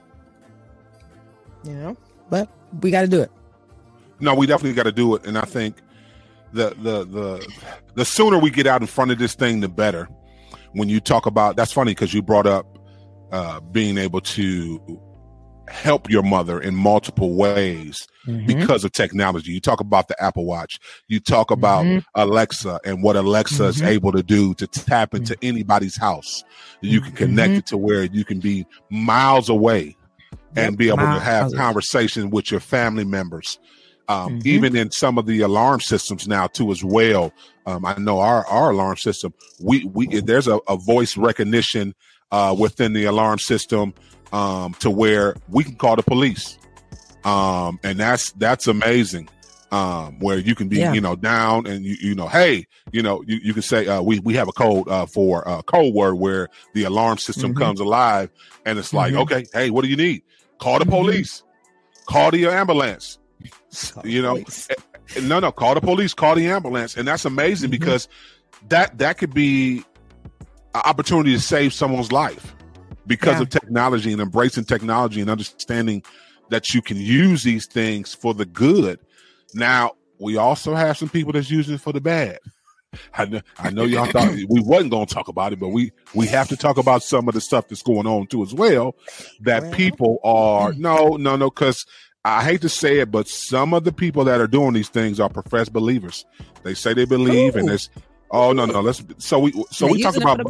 You know, but we got to do it. No, we definitely got to do it. And I think the the the the sooner we get out in front of this thing, the better. When you talk about, that's funny because you brought up uh, being able to help your mother in multiple ways mm-hmm. because of technology. You talk about the Apple Watch. You talk about mm-hmm. Alexa and what Alexa mm-hmm. is able to do to tap into mm-hmm. anybody's house. You can connect mm-hmm. it to where you can be miles away and yep. be able miles. to have conversation with your family members. Um, mm-hmm. Even in some of the alarm systems now too, as well. Um, I know our, our alarm system, we, we, there's a, a voice recognition uh, within the alarm system. Um, to where we can call the police. Um, and that's, that's amazing. Um, where you can be, yeah. you know, down and you, you know, hey, you know, you, you can say, uh, we, we have a code, uh, for a code word where the alarm system mm-hmm. comes alive and it's like, mm-hmm. okay, hey, what do you need? Call the police, mm-hmm. call the ambulance, call you know, no, no, call the police, call the ambulance. And that's amazing mm-hmm. because that, that could be an opportunity to save someone's life. Because yeah. of technology and embracing technology and understanding that you can use these things for the good. Now, we also have some people that's using it for the bad. I know, I know y'all thought we wasn't going to talk about it, but we, we have to talk about some of the stuff that's going on too as well. That people are, no, no, no, because I hate to say it, but some of the people that are doing these things are professed believers. They say they believe Ooh. and it's, oh, no, no, let's, so we, so we talk about,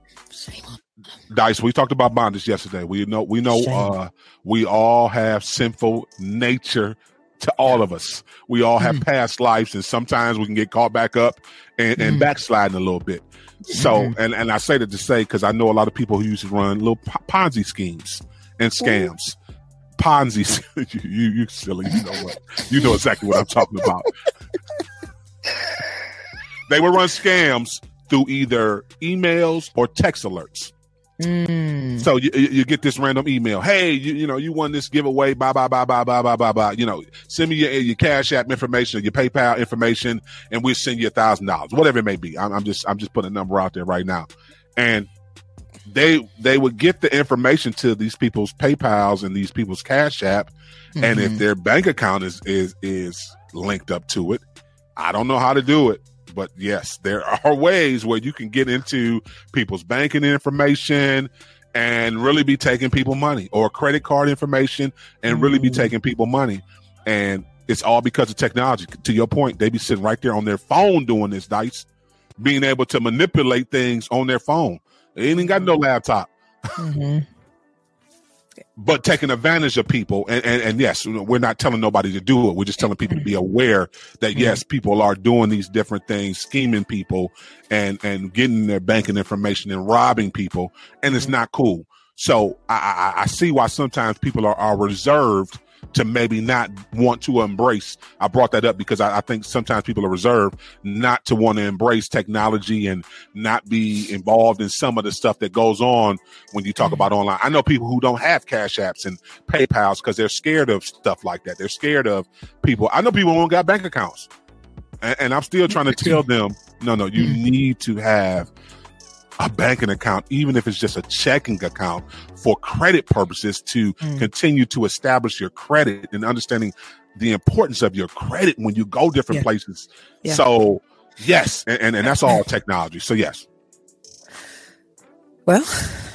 Dice, we talked about bondage yesterday. We know, we know, uh, we all have sinful nature to all of us. We all have mm. past lives, and sometimes we can get caught back up and, mm. and backsliding a little bit. So, mm. and, and I say that to say, because I know a lot of people who used to run little Ponzi schemes and scams. Ooh. Ponzi, you, you silly, you know what? You know exactly what I'm talking about. They would run scams through either emails or text alerts. Mm. So you you get this random email. Hey, you, you know, you won this giveaway. Bye, bye, bye, bye, bye, bye, bye, bye. You know, send me your, your Cash App information, your PayPal information, and we'll send you a thousand dollars, whatever it may be. I'm, I'm just I'm just putting a number out there right now. And they they would get the information to these people's PayPals and these people's Cash App, mm-hmm. and if their bank account is is is linked up to it, I don't know how to do it. But yes, there are ways where you can get into people's banking information and really be taking people money, or credit card information and mm. really be taking people money. And it's all because of technology. To your point, they be sitting right there on their phone doing this, Dice, being able to manipulate things on their phone. They ain't even got no laptop. Mm-hmm. But taking advantage of people. And, and, and yes, we're not telling nobody to do it. We're just telling people to be aware that, yes, people are doing these different things, scheming people and, and getting their banking information and robbing people. And it's not cool. So I, I, I see why sometimes people are, are reserved to maybe not want to embrace. I brought that up because I, I think sometimes people are reserved not to want to embrace technology and not be involved in some of the stuff that goes on when you talk mm-hmm. about online. I know people who don't have Cash Apps and PayPals because they're scared of stuff like that. They're scared of people. I know people who don't got bank accounts. And, and I'm still trying to tell them, no, no, you mm-hmm. need to have a banking account, even if it's just a checking account, for credit purposes to mm. continue to establish your credit and understanding the importance of your credit when you go different yeah. places. Yeah. So yes, and, and, and that's all technology. So yes. Well,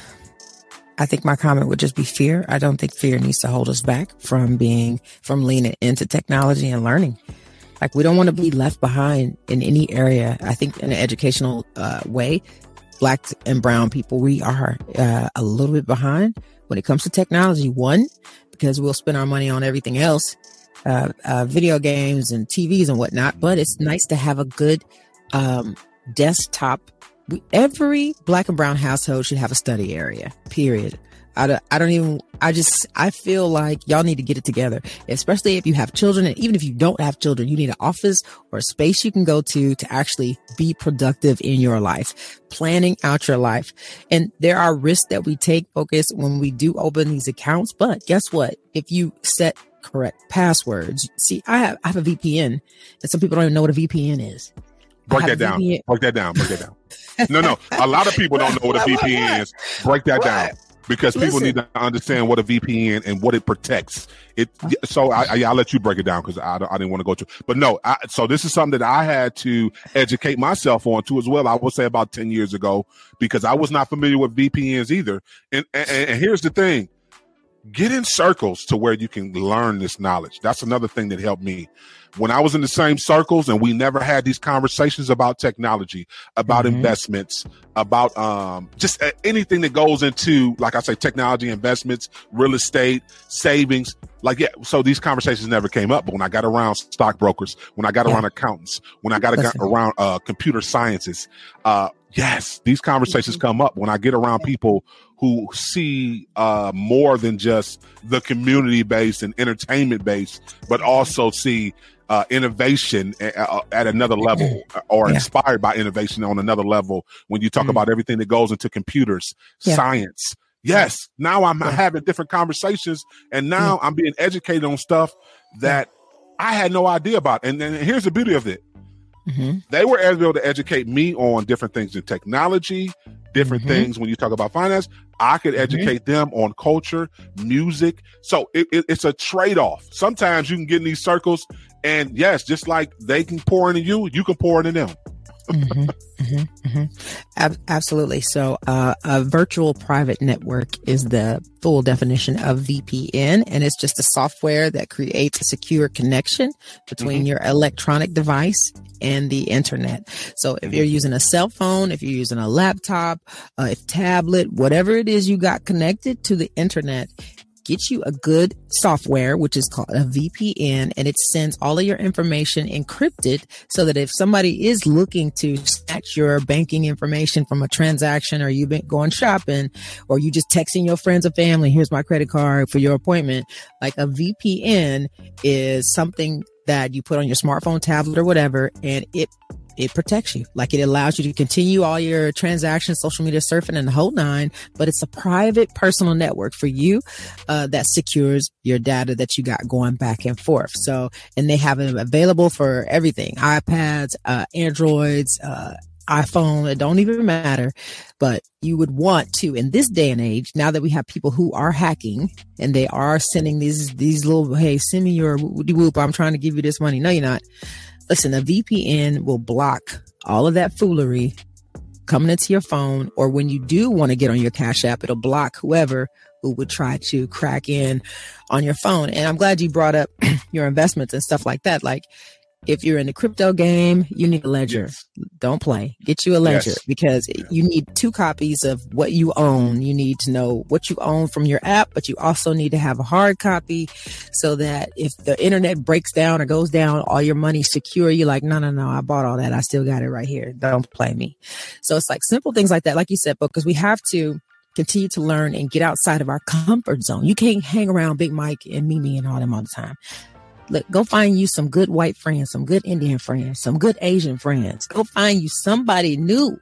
I think my comment would just be fear. I don't think fear needs to hold us back from being, from leaning into technology and learning. Like, we don't want to be left behind in any area. I think in an educational uh, way, Black and brown people, we are uh, a little bit behind when it comes to technology. One, because we'll spend our money on everything else, uh, uh, video games and T Vs and whatnot. But it's nice to have a good um, desktop. We, every Black and brown household should have a study area, period. I don't, I don't even, I just, I feel like y'all need to get it together, especially if you have children. And even if you don't have children, you need an office or a space you can go to to actually be productive in your life, planning out your life. And there are risks that we take, focus, when we do open these accounts. But guess what? If you set correct passwords, see, I have, I have a V P N, and some people don't even know what a V P N is. Break that down. V P N. Break that down. Break that down. No, no. A lot of people don't know what a V P N is. Break that down. Because people Listen. need to understand what a V P N and what it protects. It so I, I I'll let you break it down because I I didn't want to go to. But no, I, so this is something that I had to educate myself on too as well. I would say about ten years ago, because I was not familiar with V P Ns either. And and, and here's the thing: get in circles to where you can learn this knowledge. That's another thing that helped me. When I was in the same circles and we never had these conversations about technology, about mm-hmm. investments, about um, just anything that goes into, like I say, technology, investments, real estate, savings. Like, yeah, so these conversations never came up. But when I got around stockbrokers, when I got yeah. around accountants, when I got Listen. around uh, computer sciences, uh, yes, these conversations mm-hmm. come up. When I get around people who see uh, more than just the community based and entertainment based, but also see uh, innovation at, at another level, or yeah. inspired by innovation on another level. When you talk mm-hmm. about everything that goes into computers, yeah. science. Yes. Now I'm yeah. having different conversations, and now yeah. I'm being educated on stuff that I had no idea about. And then here's the beauty of it. Mm-hmm. They were able to educate me on different things in technology, different mm-hmm. things when you talk about finance. I could educate mm-hmm. them on culture, music. So it, it, it's a trade-off. Sometimes you can get in these circles, and yes, just like they can pour into you, you can pour into them. mm-hmm, mm-hmm, mm-hmm. Ab- absolutely. So uh, a virtual private network is the full definition of V P N, and it's just a software that creates a secure connection between mm-hmm. your electronic device and the internet. So if you're using a cell phone, if you're using a laptop, uh, if tablet, whatever it is you got connected to the internet, get you a good software, which is called a V P N, and it sends all of your information encrypted so that if somebody is looking to snatch your banking information from a transaction, or you've been going shopping, or you just texting your friends or family, here's my credit card for your appointment. Like, a V P N is something that you put on your smartphone, tablet, or whatever, and it It protects you. Like, it allows you to continue all your transactions, social media surfing, and the whole nine, but it's a private personal network for you uh, that secures your data that you got going back and forth. So, and they have it available for everything, iPads, uh, Androids, uh, iPhone, it don't even matter. But you would want to, in this day and age, now that we have people who are hacking and they are sending these, these little, hey, send me your whoop, whoop, I'm trying to give you this money. No, you're not. Listen, a V P N will block all of that foolery coming into your phone, or when you do want to get on your Cash App, it'll block whoever who would try to crack in on your phone. And I'm glad you brought up your investments and stuff like that. Like, if you're in the crypto game, you need a ledger. Yes. Don't play. Get you a ledger, yes. because yeah. you need two copies of what you own. You need to know what you own from your app, but you also need to have a hard copy so that if the internet breaks down or goes down, all your money's secure. You're like, no, no, no, I bought all that. I still got it right here. Don't play me. So it's like simple things like that. Like you said, because we have to continue to learn and get outside of our comfort zone. You can't hang around Big Mike and Mimi and all them all the time. Look, go find you some good white friends, some good Indian friends, some good Asian friends. Go find you somebody new.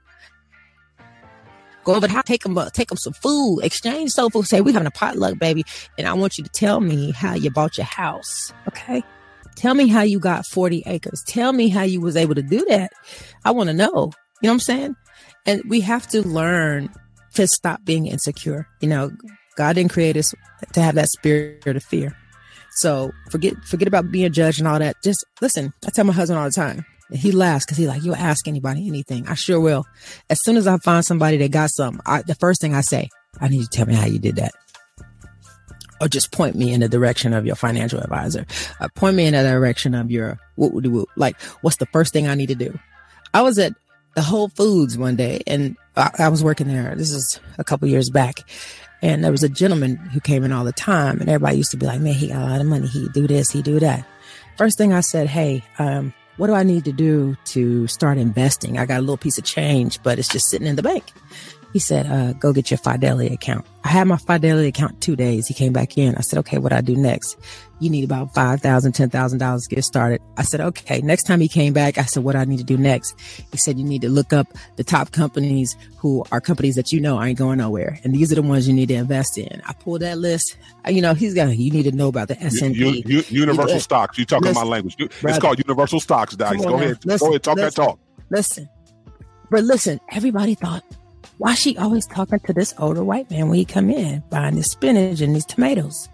Go over there, take them, take them some food, exchange soul food. Say, we're having a potluck, baby. And I want you to tell me how you bought your house. Okay. Tell me how you got forty acres. Tell me how you was able to do that. I want to know. You know what I'm saying? And we have to learn to stop being insecure. You know, God didn't create us to have that spirit of fear. So forget forget about being judged and all that. Just listen. I tell my husband all the time. And he laughs because he's like, you'll ask anybody anything. I sure will. As soon as I find somebody that got something, I, the first thing I say, I need you to tell me how you did that. Or just point me in the direction of your financial advisor. Uh, point me in the direction of your whoop, whoop, whoop. Like, what's the first thing I need to do? I was at the Whole Foods one day and I, I was working there. This is a couple years back. And there was a gentleman who came in all the time, and everybody used to be like, man, he got a lot of money. He do this, he do that. First thing I said, hey, um, what do I need to do to start investing? I got a little piece of change, but it's just sitting in the bank. He said, uh, go get your Fidelity account. I had my Fidelity account two days. He came back in. I said, okay, what do I do next? You need about five thousand dollars, ten thousand dollars to get started. I said, okay. Next time he came back, I said, what do I need to do next? He said, you need to look up the top companies who are companies that you know ain't going nowhere. And these are the ones you need to invest in. I pulled that list. You know, he's got, you need to know about the S and P. U, U, universal stocks. You talking listen, my language. It's brother, called universal stocks, Dice. Go ahead. Listen, Go ahead. Talk listen, that talk. Listen. But listen, everybody thought, why she always talking to this older white man when he come in buying this spinach and these tomatoes?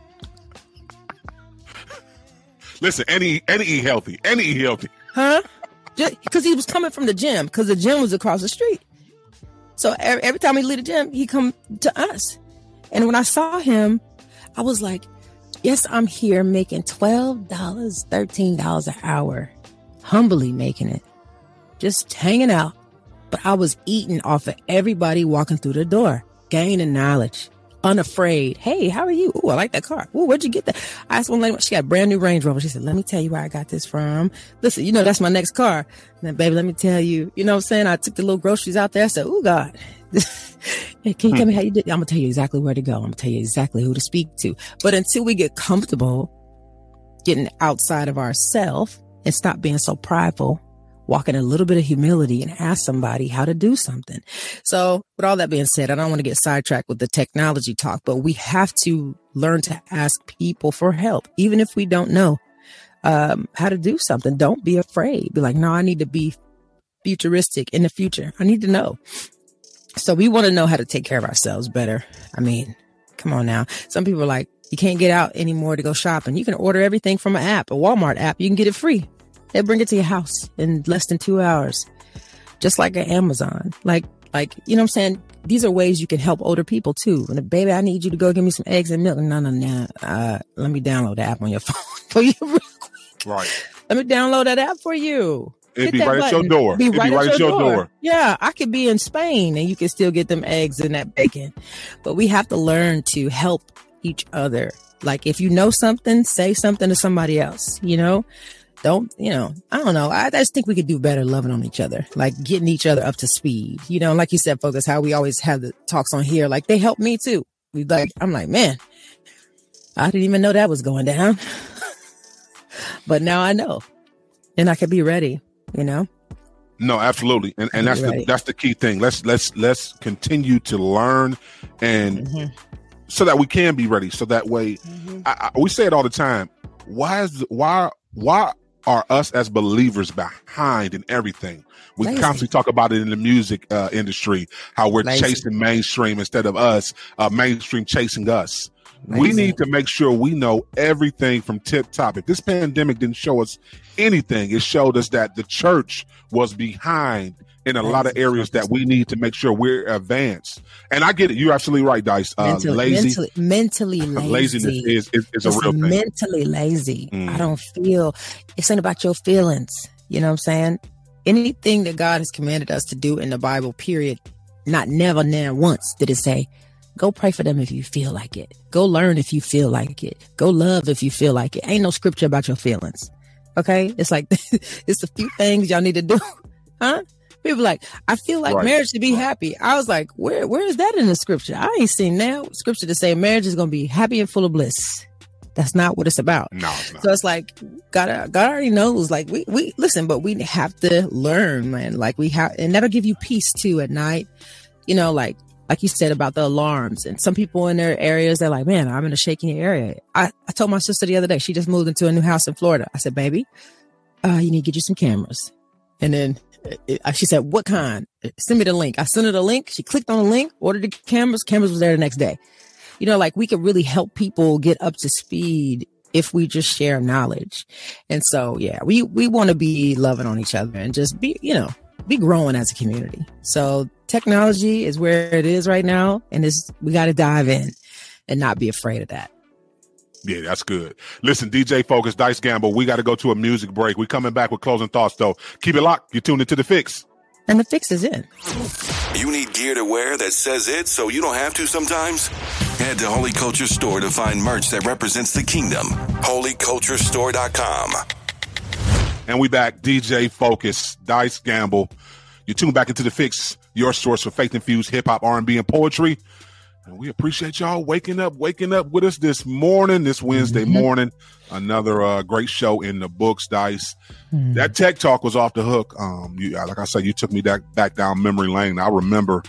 Listen, and he, and he eat healthy. And he eat healthy. Huh? Because he was coming from the gym, because the gym was across the street. So every, every time he leave the gym, he come to us. And when I saw him, I was like, yes, I'm here making twelve dollars, thirteen dollars an hour. Humbly making it. Just hanging out. But I was eating off of everybody walking through the door, gaining knowledge, unafraid. Hey, how are you? Oh, I like that car. Oh, where'd you get that? I asked one lady, she got a brand new Range Rover. She said, let me tell you where I got this from. Listen, you know, that's my next car. And then, baby, let me tell you, you know what I'm saying? I took the little groceries out there. I said, oh, God. Hey, can you tell me how you did? I'm going to tell you exactly where to go. I'm going to tell you exactly who to speak to. But until we get comfortable getting outside of ourselves and stop being so prideful, walk in a little bit of humility and ask somebody how to do something. So with all that being said, I don't want to get sidetracked with the technology talk, but we have to learn to ask people for help, even if we don't know um, how to do something. Don't be afraid. Be like, no, I need to be futuristic in the future. I need to know. So we want to know how to take care of ourselves better. I mean, come on now. Some people are like, you can't get out anymore to go shopping. You can order everything from an app, a Walmart app. You can get it free. They bring it to your house in less than two hours, just like an Amazon. Like, like, you know what I'm saying? These are ways you can help older people too. And baby, I need you to go give me some eggs and milk. No, no, no. Uh, let me download the app on your phone for you real quick. Right. Let me download that app for you. It'd be right button. At your door. Be It'd right, be right at, at your, your door. door. Yeah, I could be in Spain and you can still get them eggs and that bacon. But we have to learn to help each other. Like if you know something, say something to somebody else, you know? Don't, you know, I don't know. I, I just think we could do better loving on each other, like getting each other up to speed. You know, like you said, folks, that's how we always have the talks on here. Like they help me too. We like, I'm like, man, I didn't even know that was going down. But now I know and I can be ready, you know? No, absolutely. And and that's the that's the key thing. Let's let's let's continue to learn and mm-hmm. so that we can be ready. So that way, mm-hmm. I, I, we say it all the time. Why is why why are us as believers behind in everything? We Lazy. Constantly talk about it in the music uh, industry, how we're Lazy. Chasing mainstream instead of us, uh, mainstream chasing us. Lazy. We need to make sure we know everything from tip top. If this pandemic didn't show us anything, it showed us that the church was behind in a lot of areas that we need to make sure we're advanced. And I get it. You're absolutely right, Dice. Uh, mentally, lazy. Mentally, mentally lazy. Laziness is, is, is a real thing. Mentally lazy. Mm. I don't feel, it's not about your feelings. You know what I'm saying? Anything that God has commanded us to do in the Bible, period, not never, never once did it say, go pray for them if you feel like it. Go learn if you feel like it. Go love if you feel like it. Ain't no scripture about your feelings. Okay? It's like, it's a few things y'all need to do. Huh? People like, I feel like right. marriage should be happy. I was like, where, where is that in the scripture? I ain't seen now scripture to say marriage is going to be happy and full of bliss. That's not what it's about. No, it's not. So it's like, God, God already knows, like we, we listen, but we have to learn, man. Like we have, and that'll give you peace too at night. You know, like, like you said about the alarms, and some people in their areas, they're like, man, I'm in a shaky area. I, I told my sister the other day, she just moved into a new house in Florida. I said, baby, uh, you need to get you some cameras. And then It, she said, what kind? Send me the link. I sent her the link. She clicked on the link, ordered the cameras. Cameras was there the next day. You know, like we could really help people get up to speed if we just share knowledge. And so, yeah, we, we want to be loving on each other and just be, you know, be growing as a community. So technology is where it is right now. And it's, we got to dive in and not be afraid of that. Yeah, that's good. Listen, D J Focus, Dice Gamble, we got to go to a music break. We're coming back with closing thoughts, though. Keep it locked. You're tuned into The Fix. And The Fix is in. You need gear to wear that says it so you don't have to sometimes? Head to Holy Culture Store to find merch that represents the kingdom. holy culture store dot com. And we back. D J Focus, Dice Gamble. You're tuned back into The Fix, your source for faith-infused hip-hop, R and B, and poetry. And we appreciate y'all waking up, waking up with us this morning, this Wednesday mm-hmm. morning. Another uh, great show in the books, Dice. Mm-hmm. That tech talk was off the hook. Um, you, like I said, you took me back, back down memory lane. I remember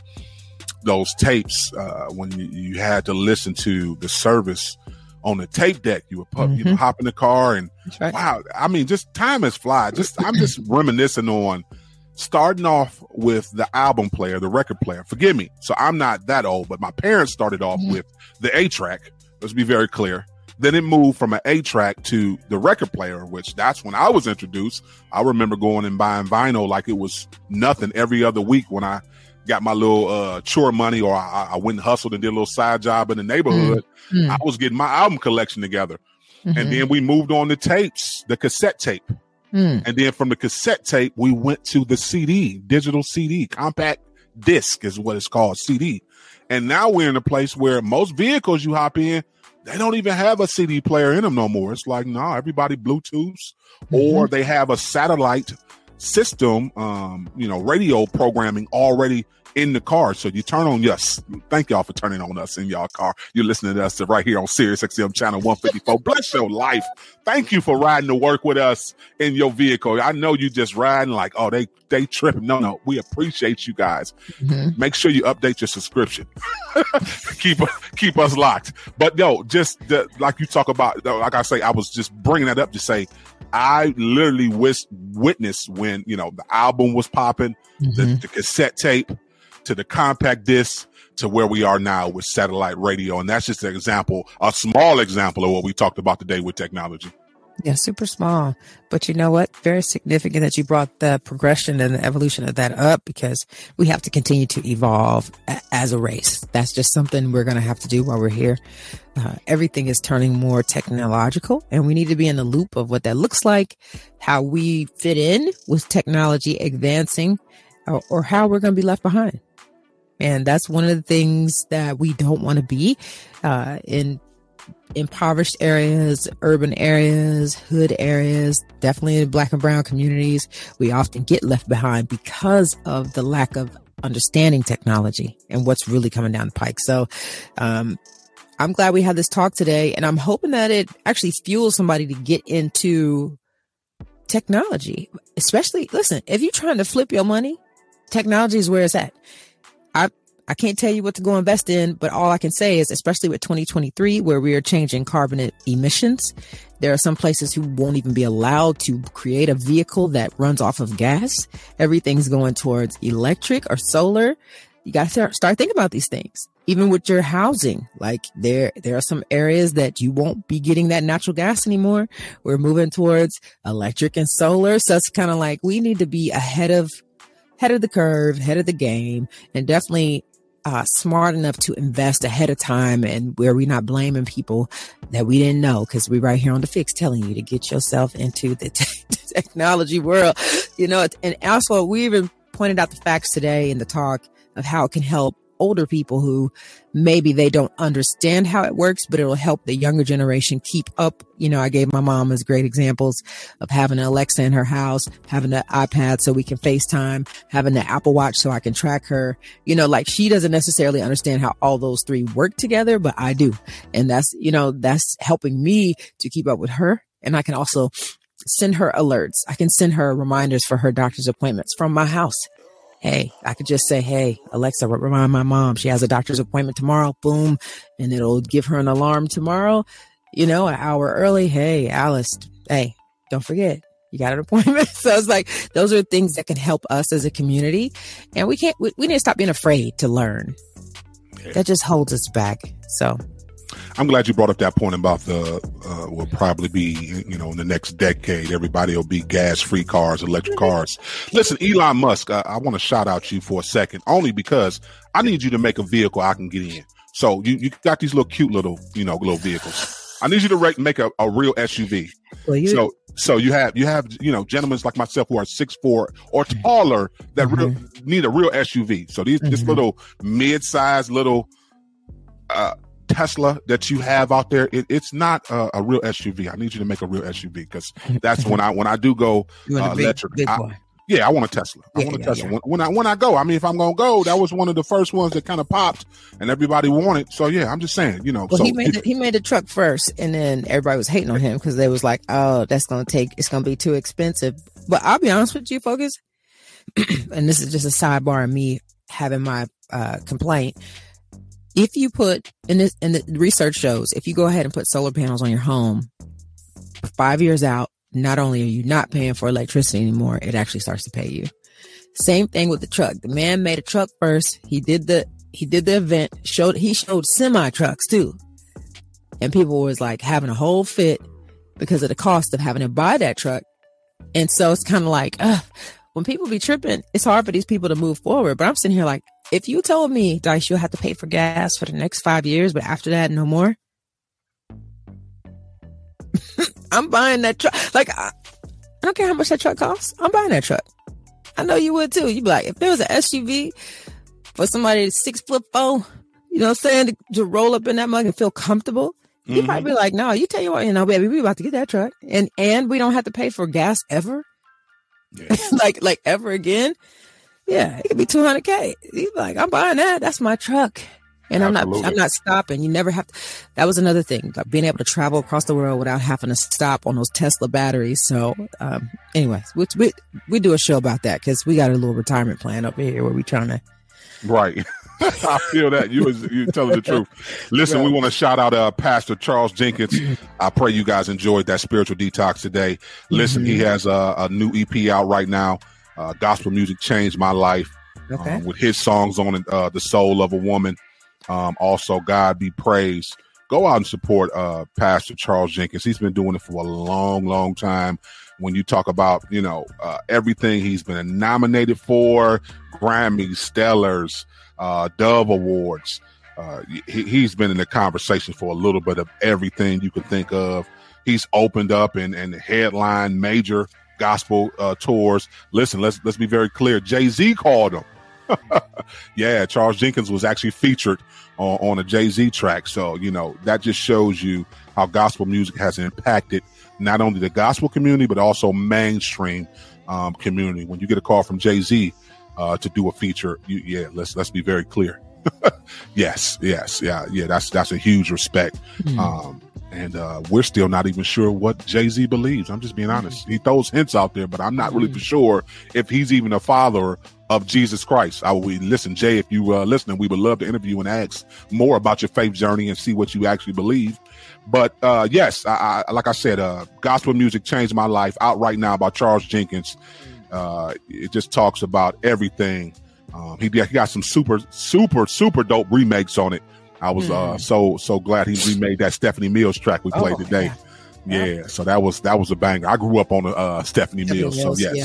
those tapes uh, when you, you had to listen to the service on the tape deck. You would put, mm-hmm. you know, hop in the car and right. wow. I mean, just time has fly. Just I'm just reminiscing on starting off with the album player, the record player. Forgive me. So I'm not that old, but my parents started off mm-hmm. with the A-track. Let's be very clear. Then it moved from an A-track to the record player, which that's when I was introduced. I remember going and buying vinyl like it was nothing every other week when I got my little uh, chore money, or I, I went and hustled and did a little side job in the neighborhood. Mm-hmm. I was getting my album collection together. Mm-hmm. And then we moved on to tapes, the cassette tape. Mm. And then from the cassette tape, we went to the C D, digital C D, compact disc is what it's called, C D. And now we're in a place where most vehicles you hop in, they don't even have a C D player in them no more. It's like, no, nah, everybody Bluetooths, mm-hmm. or they have a satellite system, um, you know, radio programming already in the car. So you turn on, yes, thank y'all for turning on us in y'all car. You're listening to us right here on Sirius X M channel one fifty-four. Bless your life. Thank you for riding to work with us in your vehicle. I know you just riding like, oh, they they tripping. No, no, we appreciate you guys. Mm-hmm. Make sure you update your subscription. keep keep us locked. But no, just the, like you talk about, like I say, I was just bringing that up to say, I literally wis- witnessed when, you know, the album was popping, mm-hmm. the, the cassette tape, to the compact disc, to where we are now with satellite radio. And that's just an example, a small example of what we talked about today with technology. Yeah, super small. But you know what? Very significant that you brought the progression and the evolution of that up, because we have to continue to evolve a- as a race. That's just something we're going to have to do while we're here. Uh, everything is turning more technological, and we need to be in the loop of what that looks like, how we fit in with technology advancing, or, or how we're going to be left behind. And that's one of the things that we don't want to be uh, in impoverished areas, urban areas, hood areas, definitely in black and brown communities. We often get left behind because of the lack of understanding technology and what's really coming down the pike. So um, I'm glad we had this talk today, and I'm hoping that it actually fuels somebody to get into technology, especially, listen, if you're trying to flip your money, technology is where it's at. I I can't tell you what to go invest in, but all I can say is, especially with twenty twenty-three, where we are changing carbon emissions, there are some places who won't even be allowed to create a vehicle that runs off of gas. Everything's going towards electric or solar. You got to start, start thinking about these things. Even with your housing, like there, there are some areas that you won't be getting that natural gas anymore. We're moving towards electric and solar. So it's kind of like we need to be ahead of head of the curve, head of the game, and definitely uh, smart enough to invest ahead of time, and where we're not blaming people that we didn't know, because we're right here on The Fix telling you to get yourself into the te- technology world, you know. And also, we even pointed out the facts today in the talk of how it can help older people who maybe they don't understand how it works, but it'll help the younger generation keep up. You know, I gave my mom as great examples of having an Alexa in her house, having an iPad so we can FaceTime, having the Apple Watch so I can track her. You know, like, she doesn't necessarily understand how all those three work together, but I do. And that's, you know, that's helping me to keep up with her. And I can also send her alerts. I can send her reminders for her doctor's appointments from my house. Hey, I could just say, hey, Alexa, remind my mom she has a doctor's appointment tomorrow. Boom. And it'll give her an alarm tomorrow, you know, an hour early. Hey, Alice, hey, don't forget, you got an appointment. So it's like, those are things that can help us as a community. And we can't, we, we need to stop being afraid to learn. That just holds us back. So I'm glad you brought up that point about the, uh, will probably be, you know, in the next decade, everybody will be gas-free cars, electric cars. Listen, Elon Musk, I, I want to shout out you for a second, only because I need you to make a vehicle I can get in. So you, you got these little cute little, you know, little vehicles. I need you to re- make a, a real S U V. Well, you- so, so you have, you have, you know, gentlemen like myself who are six foot four or taller that mm-hmm. real, need a real S U V. So these, mm-hmm. this little mid-sized little, uh, Tesla that you have out there, it, it's not a, a real S U V. I need you to make a real S U V, because that's when I when I do go uh, big, electric. Big I, yeah, I want a Tesla. I yeah, want a yeah, Tesla. Yeah. When, when I when I go, I mean, if I'm gonna go, that was one of the first ones that kind of popped, and everybody wanted. So yeah, I'm just saying, you know. Well, so he made the, he made the truck first, and then everybody was hating on him because they was like, "Oh, that's gonna take. It's gonna be too expensive." But I'll be honest with you, Focus, and this is just a sidebar of me having my uh, complaint. If you put, and, this, and the research shows, if you go ahead and put solar panels on your home, five years out, not only are you not paying for electricity anymore, it actually starts to pay you. Same thing with the truck. The man made a truck first. He did the, he did the event, showed, he showed semi trucks too. And people was like having a whole fit because of the cost of having to buy that truck. And so it's kind of like, uh, when people be tripping, it's hard for these people to move forward. But I'm sitting here like, if you told me, Dice, you'll have to pay for gas for the next five years, but after that, no more. I'm buying that truck. Like, I, I don't care how much that truck costs. I'm buying that truck. I know you would too. You'd be like, if there was an S U V for somebody that's six foot four, you know what I'm saying, to, to roll up in that mug and feel comfortable, mm-hmm. you might be like, no, you tell you what, you know, baby, we about to get that truck. And, and we don't have to pay for gas ever. Yeah. like, like ever again. Yeah, it could be two hundred K. He's like, I'm buying that. That's my truck. And Absolutely. I'm not, I'm not stopping. You never have to. That was another thing, like being able to travel across the world without having to stop on those Tesla batteries. So, um, anyways, we, we, we do a show about that because we got a little retirement plan up here where we trying to. Right. I feel that you was you telling the truth. Listen, right. We want to shout out uh, Pastor Charles Jenkins. I pray you guys enjoyed that spiritual detox today. Listen, mm-hmm. he has a, a new E P out right now. Uh, gospel music changed my life. Okay. Um, with his songs on it, uh, The Soul of a Woman. Um, also, God Be Praised. Go out and support uh, Pastor Charles Jenkins. He's been doing it for a long, long time. When you talk about, you know, uh, everything he's been nominated for, Grammys, Stellars, uh, Dove Awards. Uh, he, he's been in the conversation for a little bit of everything you could think of. He's opened up and, and headlined major gospel uh, tours. Listen, let's let's be very clear. Jay-Z called him. Yeah, Charles Jenkins was actually featured on, on a Jay-Z track. So, you know, that just shows you how gospel music has impacted not only the gospel community, but also mainstream um, community. When you get a call from Jay-Z uh, to do a feature, you, yeah, let's let's be very clear. yes, yes, yeah, yeah. That's that's a huge respect. Mm. Um, and uh, we're still not even sure what Jay-Z believes. I'm just being honest. He throws hints out there, but I'm not really for sure if he's even a follower of Jesus Christ. I would listen, Jay, if you uh, listening, we would love to interview and ask more about your faith journey and see what you actually believe. But uh, yes, I, I, like I said, uh, Gospel Music Changed My Life, out right now by Charles Jenkins. Uh, it just talks about everything. Um, he, he got some super, super, super dope remakes on it. I was mm. uh, so so glad he remade that Stephanie Mills track we played oh, today. Yeah. yeah, so that was that was a banger. I grew up on uh, Stephanie, Stephanie Mills, Mills, so yes, yeah.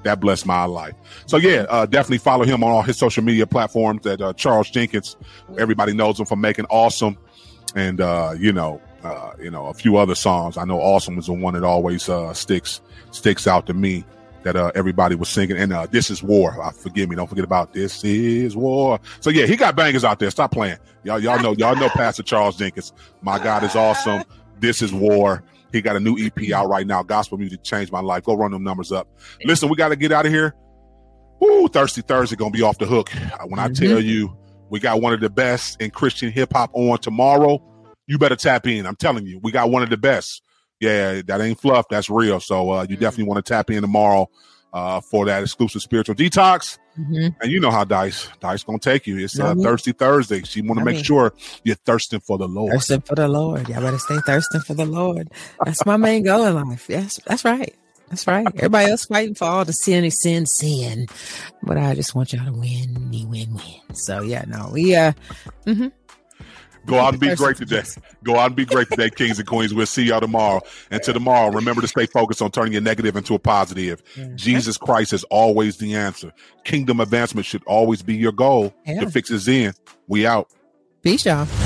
that blessed my life. So yeah, uh, definitely follow him on all his social media platforms at uh, Charles Jenkins. Everybody knows him for making Awesome. And, uh, you know, uh, you know, a few other songs. I know Awesome is the one that always uh, sticks sticks out to me that uh, everybody was singing. And uh, This Is War. Uh, forgive me. Don't forget about This Is War. So, yeah, he got bangers out there. Stop playing. Y'all, y'all know, y'all know Pastor Charles Jenkins. My God is awesome. This Is War. He got a new E P out right now. Gospel music changed my life. Go run them numbers up. Listen, we got to get out of here. Woo, Thirsty Thursday going to be off the hook. When I mm-hmm. tell you, we got one of the best in Christian hip hop on tomorrow. You better tap in. I'm telling you, we got one of the best. Yeah, that ain't fluff. That's real. So uh, you definitely want to tap in tomorrow uh, for that exclusive spiritual detox. Mm-hmm. And you know how Dice, Dice gonna take you. It's uh, mm-hmm. Thirsty Thursday. She want to make mean, sure you're thirsting for the Lord. Thirsting for the Lord. Y'all better stay thirsting for the Lord. That's my main goal in life. Yes, that's right. That's right. Everybody else fighting for all the sin, sin, sin. But I just want y'all to win, me win, win. So yeah, no, we uh mm-hmm. Go out and be great today. Go out and be great today, kings and queens. We'll see y'all tomorrow. And to tomorrow, remember to stay focused on turning your negative into a positive. Yeah. Jesus Christ is always the answer. Kingdom advancement should always be your goal. Yeah. The fix is in. We out. Peace, y'all.